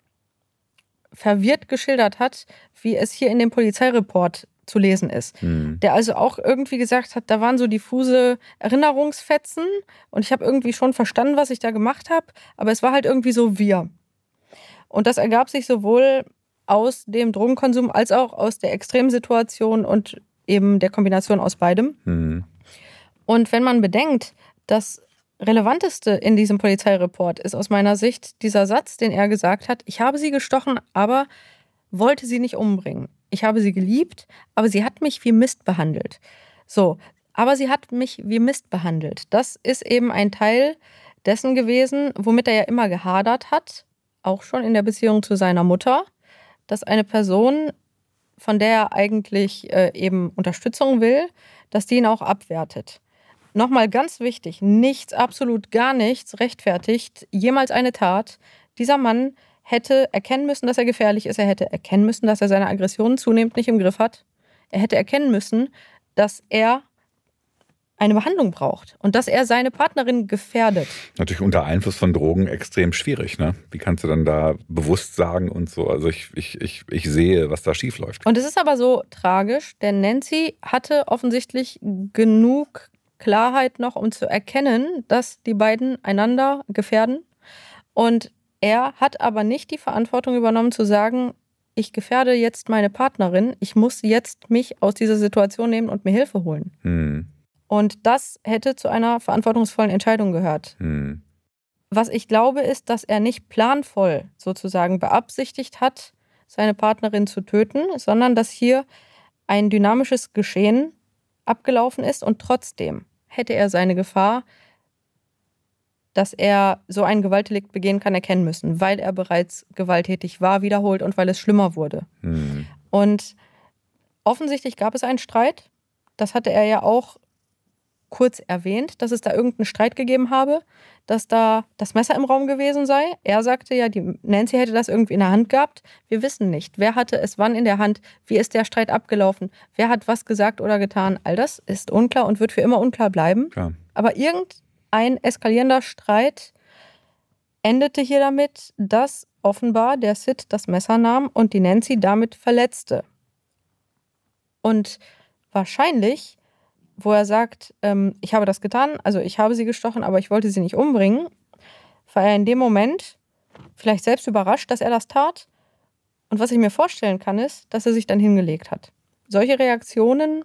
verwirrt geschildert hat, wie es hier in dem Polizeireport zu lesen ist. Hm. Der also auch irgendwie gesagt hat, da waren so diffuse Erinnerungsfetzen und ich habe irgendwie schon verstanden, was ich da gemacht habe, aber es war halt irgendwie so wir. Und das ergab sich sowohl aus dem Drogenkonsum als auch aus der Extremsituation und eben der Kombination aus beidem. Hm. Und wenn man bedenkt, das Relevanteste in diesem Polizeireport ist aus meiner Sicht dieser Satz, den er gesagt hat, ich habe sie gestochen, aber wollte sie nicht umbringen. Ich habe sie geliebt, aber sie hat mich wie Mist behandelt. So, aber sie hat mich wie Mist behandelt. Das ist eben ein Teil dessen gewesen, womit er ja immer gehadert hat, auch schon in der Beziehung zu seiner Mutter, dass eine Person, von der er eigentlich äh, eben Unterstützung will, dass die ihn auch abwertet. Nochmal ganz wichtig, nichts, absolut gar nichts rechtfertigt jemals eine Tat. Dieser Mann hätte erkennen müssen, dass er gefährlich ist. Er hätte erkennen müssen, dass er seine Aggressionen zunehmend nicht im Griff hat. Er hätte erkennen müssen, dass er eine Behandlung braucht und dass er seine Partnerin gefährdet. Natürlich unter Einfluss von Drogen extrem schwierig, ne? Wie kannst du dann da bewusst sagen und so? Also ich, ich, ich, ich sehe, was da schief läuft. Und es ist aber so tragisch, denn Nancy hatte offensichtlich genug Klarheit noch, um zu erkennen, dass die beiden einander gefährden. Und er hat aber nicht die Verantwortung übernommen zu sagen, ich gefährde jetzt meine Partnerin, ich muss jetzt mich aus dieser Situation nehmen und mir Hilfe holen. Hm. Und das hätte zu einer verantwortungsvollen Entscheidung gehört. Hm. Was ich glaube, ist, dass er nicht planvoll sozusagen beabsichtigt hat, seine Partnerin zu töten, sondern dass hier ein dynamisches Geschehen abgelaufen ist und trotzdem hätte er seine Gefahr dass er so ein Gewaltdelikt begehen kann, erkennen müssen, weil er bereits gewalttätig war, wiederholt und weil es schlimmer wurde. Hm. Und offensichtlich gab es einen Streit. Das hatte er ja auch kurz erwähnt, dass es da irgendeinen Streit gegeben habe, dass da das Messer im Raum gewesen sei. Er sagte ja, die Nancy hätte das irgendwie in der Hand gehabt. Wir wissen nicht, wer hatte es wann in der Hand, wie ist der Streit abgelaufen, wer hat was gesagt oder getan. All das ist unklar und wird für immer unklar bleiben. Klar. Aber irgendein eskalierender Streit endete hier damit, dass offenbar der Sid das Messer nahm und die Nancy damit verletzte. Und wahrscheinlich, wo er sagt, ähm, ich habe das getan, also ich habe sie gestochen, aber ich wollte sie nicht umbringen, war er in dem Moment vielleicht selbst überrascht, dass er das tat. Und was ich mir vorstellen kann, ist, dass er sich dann hingelegt hat. Solche Reaktionen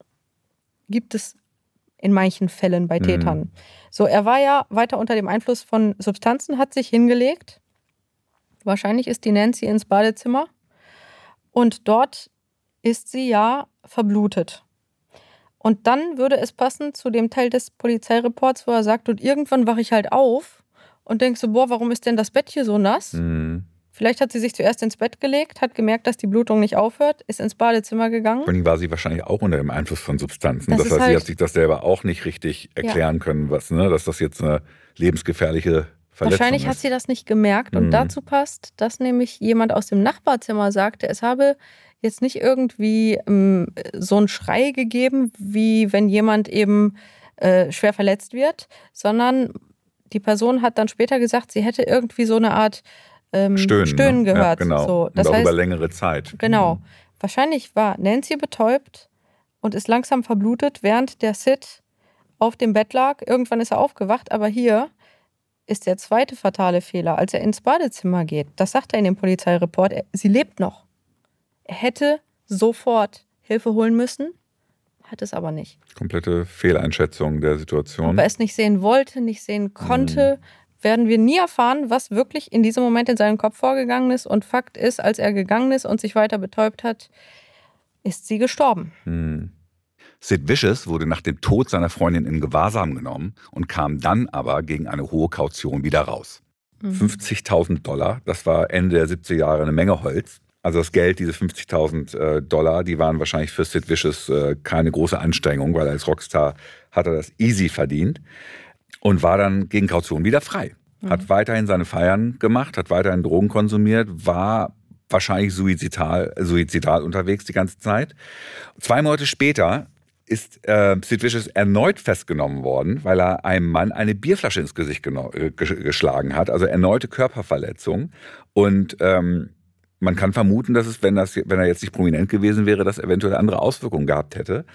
gibt es in manchen Fällen bei Tätern. Mhm. So, er war ja weiter unter dem Einfluss von Substanzen, hat sich hingelegt. Wahrscheinlich ist die Nancy ins Badezimmer und dort ist sie ja verblutet. Und dann würde es passen zu dem Teil des Polizeireports, wo er sagt, und irgendwann wache ich halt auf und denke so, boah, warum ist denn das Bett hier so nass? Mhm. Vielleicht hat sie sich zuerst ins Bett gelegt, hat gemerkt, dass die Blutung nicht aufhört, ist ins Badezimmer gegangen. Vor allem war sie wahrscheinlich auch unter dem Einfluss von Substanzen. Das, das heißt, halt, sie hat sich das selber auch nicht richtig erklären ja. können, was, ne, dass das jetzt eine lebensgefährliche Verletzung Wahrscheinlich ist. hat sie das nicht gemerkt. Und mhm. dazu passt, dass nämlich jemand aus dem Nachbarzimmer sagte, es habe jetzt nicht irgendwie ähm, so einen Schrei gegeben, wie wenn jemand eben äh, schwer verletzt wird, sondern die Person hat dann später gesagt, sie hätte irgendwie so eine Art ähm, Stöhnen, Stöhnen ne? gehört. Ja, genau. So, das und auch heißt, über längere Zeit. Genau. Mhm. Wahrscheinlich war Nancy betäubt und ist langsam verblutet, während der Sid auf dem Bett lag. Irgendwann ist er aufgewacht, aber hier ist der zweite fatale Fehler, als er ins Badezimmer geht. Das sagt er in dem Polizeireport. Er, sie lebt noch. Er hätte sofort Hilfe holen müssen, hat es aber nicht. Komplette Fehleinschätzung der Situation. Ob er es nicht sehen wollte, nicht sehen konnte, mhm. werden wir nie erfahren, was wirklich in diesem Moment in seinem Kopf vorgegangen ist. Und Fakt ist, als er gegangen ist und sich weiter betäubt hat, ist sie gestorben. Mhm. Sid Vicious wurde nach dem Tod seiner Freundin in Gewahrsam genommen und kam dann aber gegen eine hohe Kaution wieder raus. Mhm. fünfzigtausend Dollar, das war Ende der siebziger Jahre eine Menge Holz. Also das Geld, diese fünfzigtausend Dollar, die waren wahrscheinlich für Sid Vicious keine große Anstrengung, weil als Rockstar hat er das easy verdient und war dann gegen Kaution wieder frei. Mhm. Hat weiterhin seine Feiern gemacht, hat weiterhin Drogen konsumiert, war wahrscheinlich suizidal, suizidal unterwegs die ganze Zeit. Zwei Monate später ist äh, Sid Vicious erneut festgenommen worden, weil er einem Mann eine Bierflasche ins Gesicht geno- äh, geschlagen hat, also erneute Körperverletzung. Und ähm, man kann vermuten, dass es, wenn, das, wenn er jetzt nicht prominent gewesen wäre, das eventuell andere Auswirkungen gehabt hätte.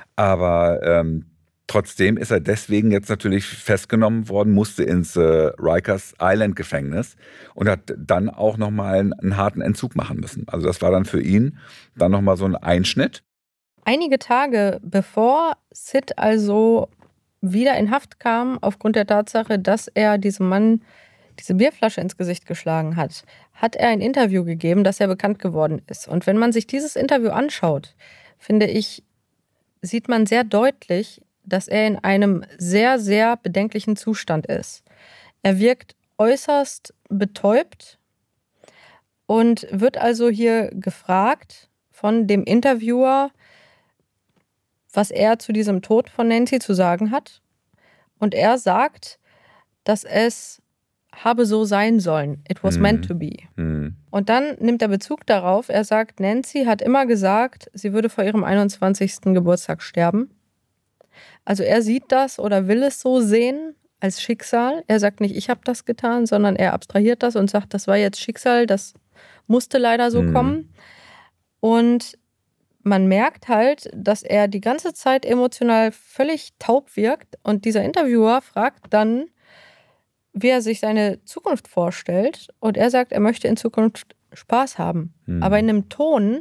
Aber ähm, trotzdem ist er deswegen jetzt natürlich festgenommen worden, musste ins äh, Rikers Island Gefängnis und hat dann auch nochmal einen, einen harten Entzug machen müssen. Also das war dann für ihn dann nochmal so ein Einschnitt. Einige Tage bevor Sid also wieder in Haft kam, aufgrund der Tatsache, dass er diesem Mann diese Bierflasche ins Gesicht geschlagen hat, hat er ein Interview gegeben, das er bekannt geworden ist. Und wenn man sich dieses Interview anschaut, finde ich, sieht man sehr deutlich, dass er in einem sehr, sehr bedenklichen Zustand ist. Er wirkt äußerst betäubt und wird also hier gefragt von dem Interviewer, was er zu diesem Tod von Nancy zu sagen hat. Und er sagt, dass es habe so sein sollen. It was mm. meant to be. Mm. Und dann nimmt er Bezug darauf. Er sagt, Nancy hat immer gesagt, sie würde vor ihrem einundzwanzigsten Geburtstag sterben. Also er sieht das oder will es so sehen als Schicksal. Er sagt nicht, ich habe das getan, sondern er abstrahiert das und sagt, das war jetzt Schicksal, das musste leider so mm. kommen. Und man merkt halt, dass er die ganze Zeit emotional völlig taub wirkt. Und dieser Interviewer fragt dann, wie er sich seine Zukunft vorstellt. Und er sagt, er möchte in Zukunft Spaß haben. Hm. Aber in einem Ton,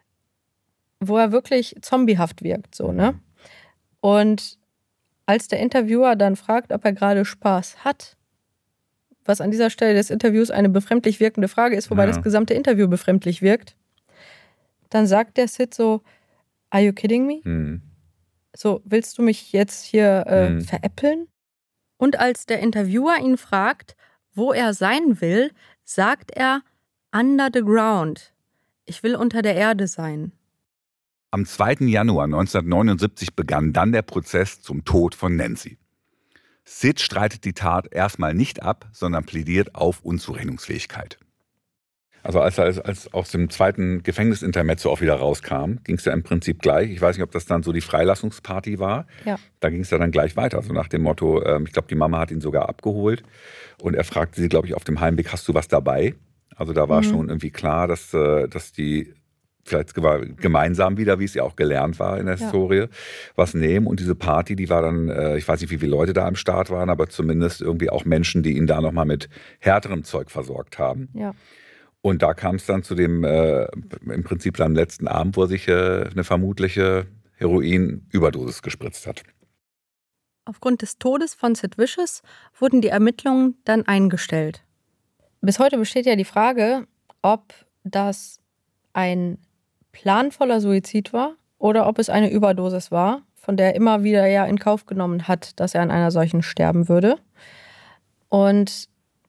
wo er wirklich zombiehaft wirkt. So, ne? Und als der Interviewer dann fragt, ob er gerade Spaß hat, was an dieser Stelle des Interviews eine befremdlich wirkende Frage ist, wobei ja. das gesamte Interview befremdlich wirkt, dann sagt der Sid so, are you kidding me? Hm. So, willst du mich jetzt hier äh, hm. veräppeln? Und als der Interviewer ihn fragt, wo er sein will, sagt er under the ground. Ich will unter der Erde sein. Am zweiten Januar neunzehnhundertneunundsiebzig begann dann der Prozess zum Tod von Nancy. Sid streitet die Tat erstmal nicht ab, sondern plädiert auf Unzurechnungsfähigkeit. Also als er als, als aus dem zweiten Gefängnisintermezzo auch wieder rauskam, ging es ja im Prinzip gleich. Ich weiß nicht, ob das dann so die Freilassungsparty war. Ja. Da ging es ja dann gleich weiter. So nach dem Motto, ähm, ich glaube, die Mama hat ihn sogar abgeholt. Und er fragte sie, glaube ich, auf dem Heimweg, hast du was dabei? Also da war mhm. schon irgendwie klar, dass, äh, dass die vielleicht gemeinsam wieder, wie es ja auch gelernt war in der ja. Historie, was nehmen. Und diese Party, die war dann, äh, ich weiß nicht, wie viele Leute da am Start waren, aber zumindest irgendwie auch Menschen, die ihn da nochmal mit härterem Zeug versorgt haben. Ja. Und da kam es dann zu dem, äh, im Prinzip dann letzten Abend, wo er sich äh, eine vermutliche Heroin-Überdosis gespritzt hat. Aufgrund des Todes von Sid Vicious wurden die Ermittlungen dann eingestellt. Bis heute besteht ja die Frage, ob das ein planvoller Suizid war oder ob es eine Überdosis war, von der er immer wieder ja in Kauf genommen hat, dass er an einer solchen sterben würde. Und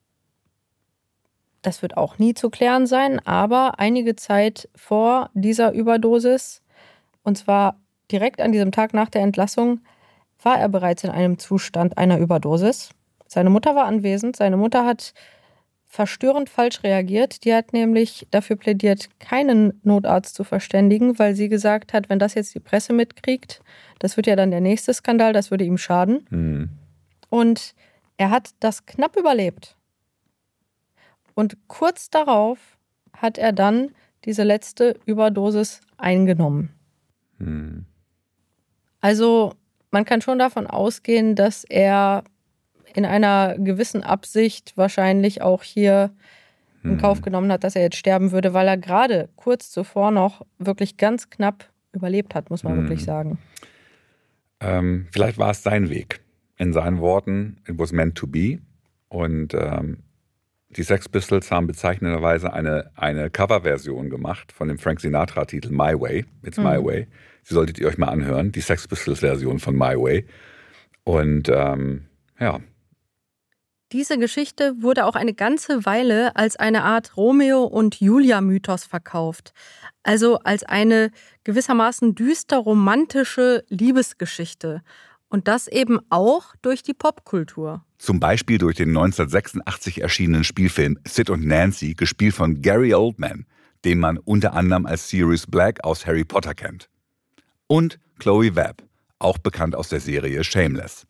das wird auch nie zu klären sein, aber einige Zeit vor dieser Überdosis, und zwar direkt an diesem Tag nach der Entlassung, war er bereits in einem Zustand einer Überdosis. Seine Mutter war anwesend, seine Mutter hat verstörend falsch reagiert. Die hat nämlich dafür plädiert, keinen Notarzt zu verständigen, weil sie gesagt hat, wenn das jetzt die Presse mitkriegt, das wird ja dann der nächste Skandal, das würde ihm schaden. Mhm. Und er hat das knapp überlebt. Und kurz darauf hat er dann diese letzte Überdosis eingenommen. Mhm. Also man kann schon davon ausgehen, dass er in einer gewissen Absicht wahrscheinlich auch hier in hm. Kauf genommen hat, dass er jetzt sterben würde, weil er gerade kurz zuvor noch wirklich ganz knapp überlebt hat, muss man hm. wirklich sagen. Ähm, vielleicht war es sein Weg. In seinen Worten, it was meant to be. Und ähm, die Sex Pistols haben bezeichnenderweise eine, eine Coverversion gemacht von dem Frank Sinatra-Titel My Way. It's hm. My Way. Sie solltet ihr euch mal anhören, die Sex Pistols-Version von My Way. Und ähm, ja, diese Geschichte wurde auch eine ganze Weile als eine Art Romeo- und Julia-Mythos verkauft. Also als eine gewissermaßen düster romantische Liebesgeschichte. Und das eben auch durch die Popkultur. Zum Beispiel durch den neunzehnhundertsechsundachtzig erschienenen Spielfilm Sid und Nancy, gespielt von Gary Oldman, den man unter anderem als Sirius Black aus Harry Potter kennt. Und Chloe Webb, auch bekannt aus der Serie Shameless.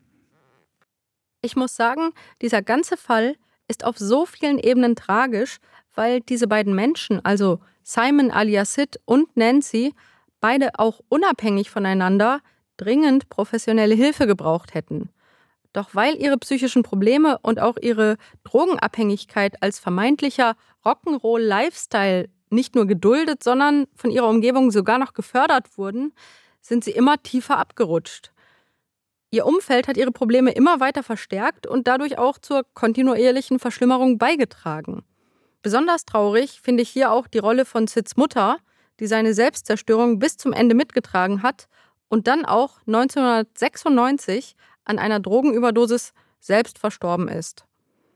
Ich muss sagen, dieser ganze Fall ist auf so vielen Ebenen tragisch, weil diese beiden Menschen, also Simon alias Sid und Nancy, beide auch unabhängig voneinander dringend professionelle Hilfe gebraucht hätten. Doch weil ihre psychischen Probleme und auch ihre Drogenabhängigkeit als vermeintlicher Rock'n'Roll-Lifestyle nicht nur geduldet, sondern von ihrer Umgebung sogar noch gefördert wurden, sind sie immer tiefer abgerutscht. Ihr Umfeld hat ihre Probleme immer weiter verstärkt und dadurch auch zur kontinuierlichen Verschlimmerung beigetragen. Besonders traurig finde ich hier auch die Rolle von Sids Mutter, die seine Selbstzerstörung bis zum Ende mitgetragen hat und dann auch neunzehnhundertsechsundneunzig an einer Drogenüberdosis selbst verstorben ist.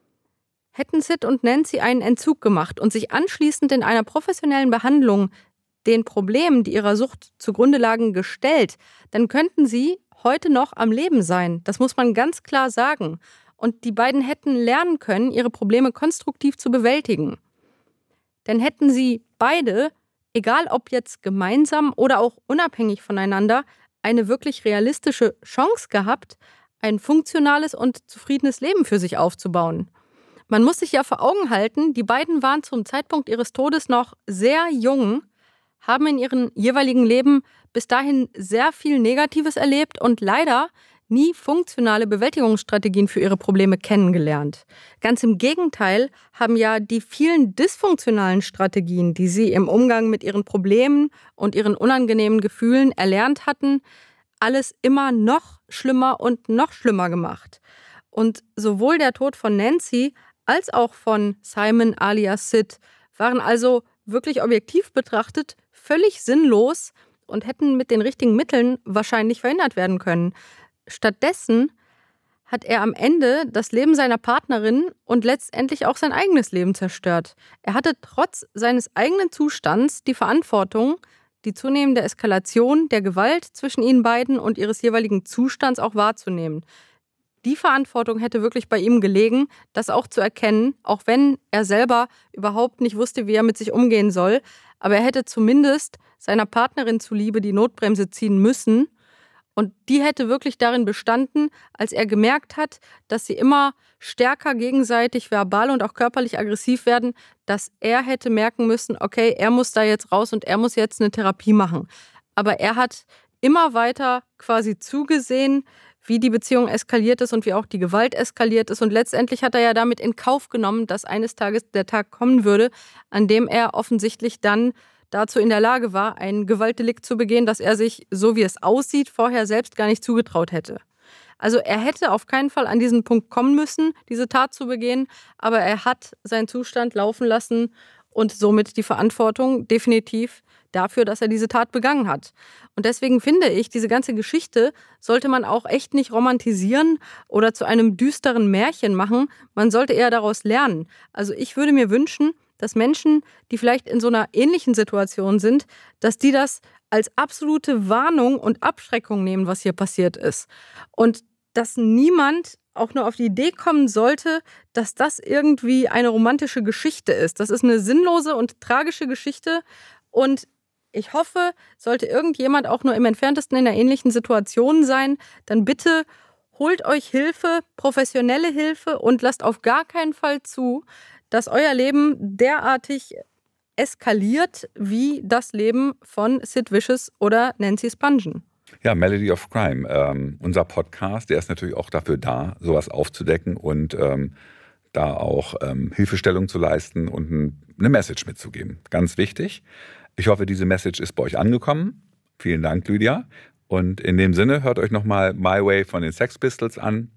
Hätten Sid und Nancy einen Entzug gemacht und sich anschließend in einer professionellen Behandlung den Problemen, die ihrer Sucht zugrunde lagen, gestellt, dann könnten sie heute noch am Leben sein. Das muss man ganz klar sagen. Und die beiden hätten lernen können, ihre Probleme konstruktiv zu bewältigen. Denn hätten sie beide, egal ob jetzt gemeinsam oder auch unabhängig voneinander, eine wirklich realistische Chance gehabt, ein funktionales und zufriedenes Leben für sich aufzubauen. Man muss sich ja vor Augen halten, die beiden waren zum Zeitpunkt ihres Todes noch sehr jung, haben in ihrem jeweiligen Leben bis dahin sehr viel Negatives erlebt und leider nie funktionale Bewältigungsstrategien für ihre Probleme kennengelernt. Ganz im Gegenteil haben ja die vielen dysfunktionalen Strategien, die sie im Umgang mit ihren Problemen und ihren unangenehmen Gefühlen erlernt hatten, alles immer noch schlimmer und noch schlimmer gemacht. Und sowohl der Tod von Nancy als auch von Simon alias Sid waren also wirklich objektiv betrachtet völlig sinnlos und hätten mit den richtigen Mitteln wahrscheinlich verhindert werden können. Stattdessen hat er am Ende das Leben seiner Partnerin und letztendlich auch sein eigenes Leben zerstört. Er hatte trotz seines eigenen Zustands die Verantwortung, die zunehmende Eskalation der Gewalt zwischen ihnen beiden und ihres jeweiligen Zustands auch wahrzunehmen. Die Verantwortung hätte wirklich bei ihm gelegen, das auch zu erkennen, auch wenn er selber überhaupt nicht wusste, wie er mit sich umgehen soll. Aber er hätte zumindest seiner Partnerin zuliebe die Notbremse ziehen müssen. Und die hätte wirklich darin bestanden, als er gemerkt hat, dass sie immer stärker gegenseitig verbal und auch körperlich aggressiv werden, dass er hätte merken müssen, okay, er muss da jetzt raus und er muss jetzt eine Therapie machen. Aber er hat immer weiter quasi zugesehen, wie die Beziehung eskaliert ist und wie auch die Gewalt eskaliert ist. Und letztendlich hat er ja damit in Kauf genommen, dass eines Tages der Tag kommen würde, an dem er offensichtlich dann dazu in der Lage war, ein Gewaltdelikt zu begehen, das er sich, so wie es aussieht, vorher selbst gar nicht zugetraut hätte. Also er hätte auf keinen Fall an diesen Punkt kommen müssen, diese Tat zu begehen, aber er hat seinen Zustand laufen lassen und somit die Verantwortung definitiv dafür, dass er diese Tat begangen hat. Und deswegen finde ich, diese ganze Geschichte sollte man auch echt nicht romantisieren oder zu einem düsteren Märchen machen. Man sollte eher daraus lernen. Also ich würde mir wünschen, dass Menschen, die vielleicht in so einer ähnlichen Situation sind, dass die das als absolute Warnung und Abschreckung nehmen, was hier passiert ist. Und dass niemand auch nur auf die Idee kommen sollte, dass das irgendwie eine romantische Geschichte ist. Das ist eine sinnlose und tragische Geschichte. Und ich hoffe, sollte irgendjemand auch nur im Entferntesten in einer ähnlichen Situation sein, dann bitte holt euch Hilfe, professionelle Hilfe und lasst auf gar keinen Fall zu, dass euer Leben derartig eskaliert wie das Leben von Sid Vicious oder Nancy Spungen. Ja, Melody of Crime, ähm, unser Podcast, der ist natürlich auch dafür da, sowas aufzudecken und ähm, da auch ähm, Hilfestellung zu leisten und ein, eine Message mitzugeben. Ganz wichtig. Ich hoffe, diese Message ist bei euch angekommen. Vielen Dank, Lydia. Und in dem Sinne, hört euch nochmal My Way von den Sex Pistols an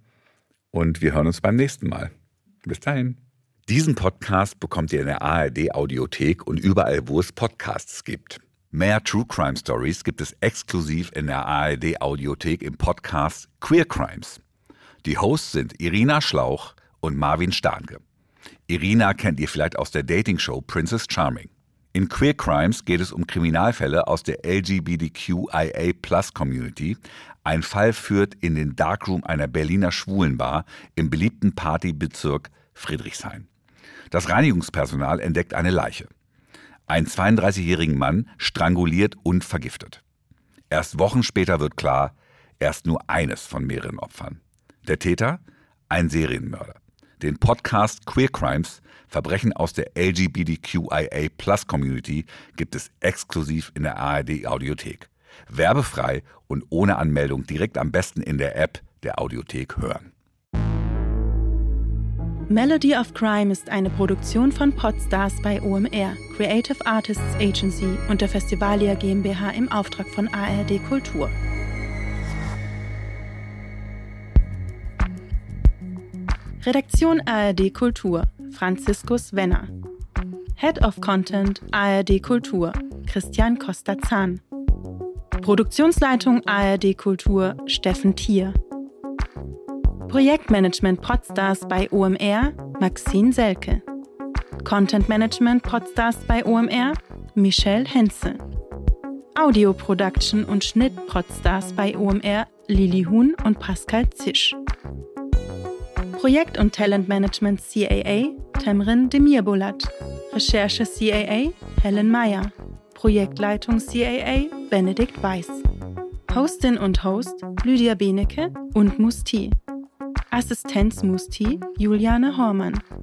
und wir hören uns beim nächsten Mal. Bis dahin. Diesen Podcast bekommt ihr in der A R D-Audiothek und überall, wo es Podcasts gibt. Mehr True Crime Stories gibt es exklusiv in der A R D-Audiothek im Podcast Queer Crimes. Die Hosts sind Irina Schlauch und Marvin Stahnke. Irina kennt ihr vielleicht aus der Dating-Show Princess Charming. In Queer Crimes geht es um Kriminalfälle aus der L G B T Q I A Plus Community. Ein Fall führt in den Darkroom einer Berliner Schwulenbar im beliebten Partybezirk Friedrichshain. Das Reinigungspersonal entdeckt eine Leiche. Einen zweiunddreißigjährigen Mann stranguliert und vergiftet. Erst Wochen später wird klar, er ist nur eines von mehreren Opfern. Der Täter? Ein Serienmörder. Den Podcast Queer Crimes, Verbrechen aus der L G B T Q I A Plus Community, gibt es exklusiv in der A R D-Audiothek. Werbefrei und ohne Anmeldung direkt am besten in der App der Audiothek hören. Melody of Crime ist eine Produktion von Podstars bei O M R, Creative Artists Agency und der Festivalia GmbH im Auftrag von A R D Kultur. Redaktion A R D Kultur, Franziskus Wenner. Head of Content A R D Kultur, Christian Costa-Zahn. Produktionsleitung A R D Kultur, Steffen Thier. Projektmanagement Podstars bei O M R, Maxine Selke. Content Management Podstars bei O M R, Michelle Henze. Audio Production und Schnitt Podstars bei O M R, Lili Huhn und Pascal Zisch. Projekt- und Talentmanagement C A A, Temrin Demirbolat. Recherche C A A, Helen Meyer. Projektleitung C A A, Benedikt Weiß. Hostin und Host, Lydia Benecke und Musti. Assistenz Musti, Juliane Hormann.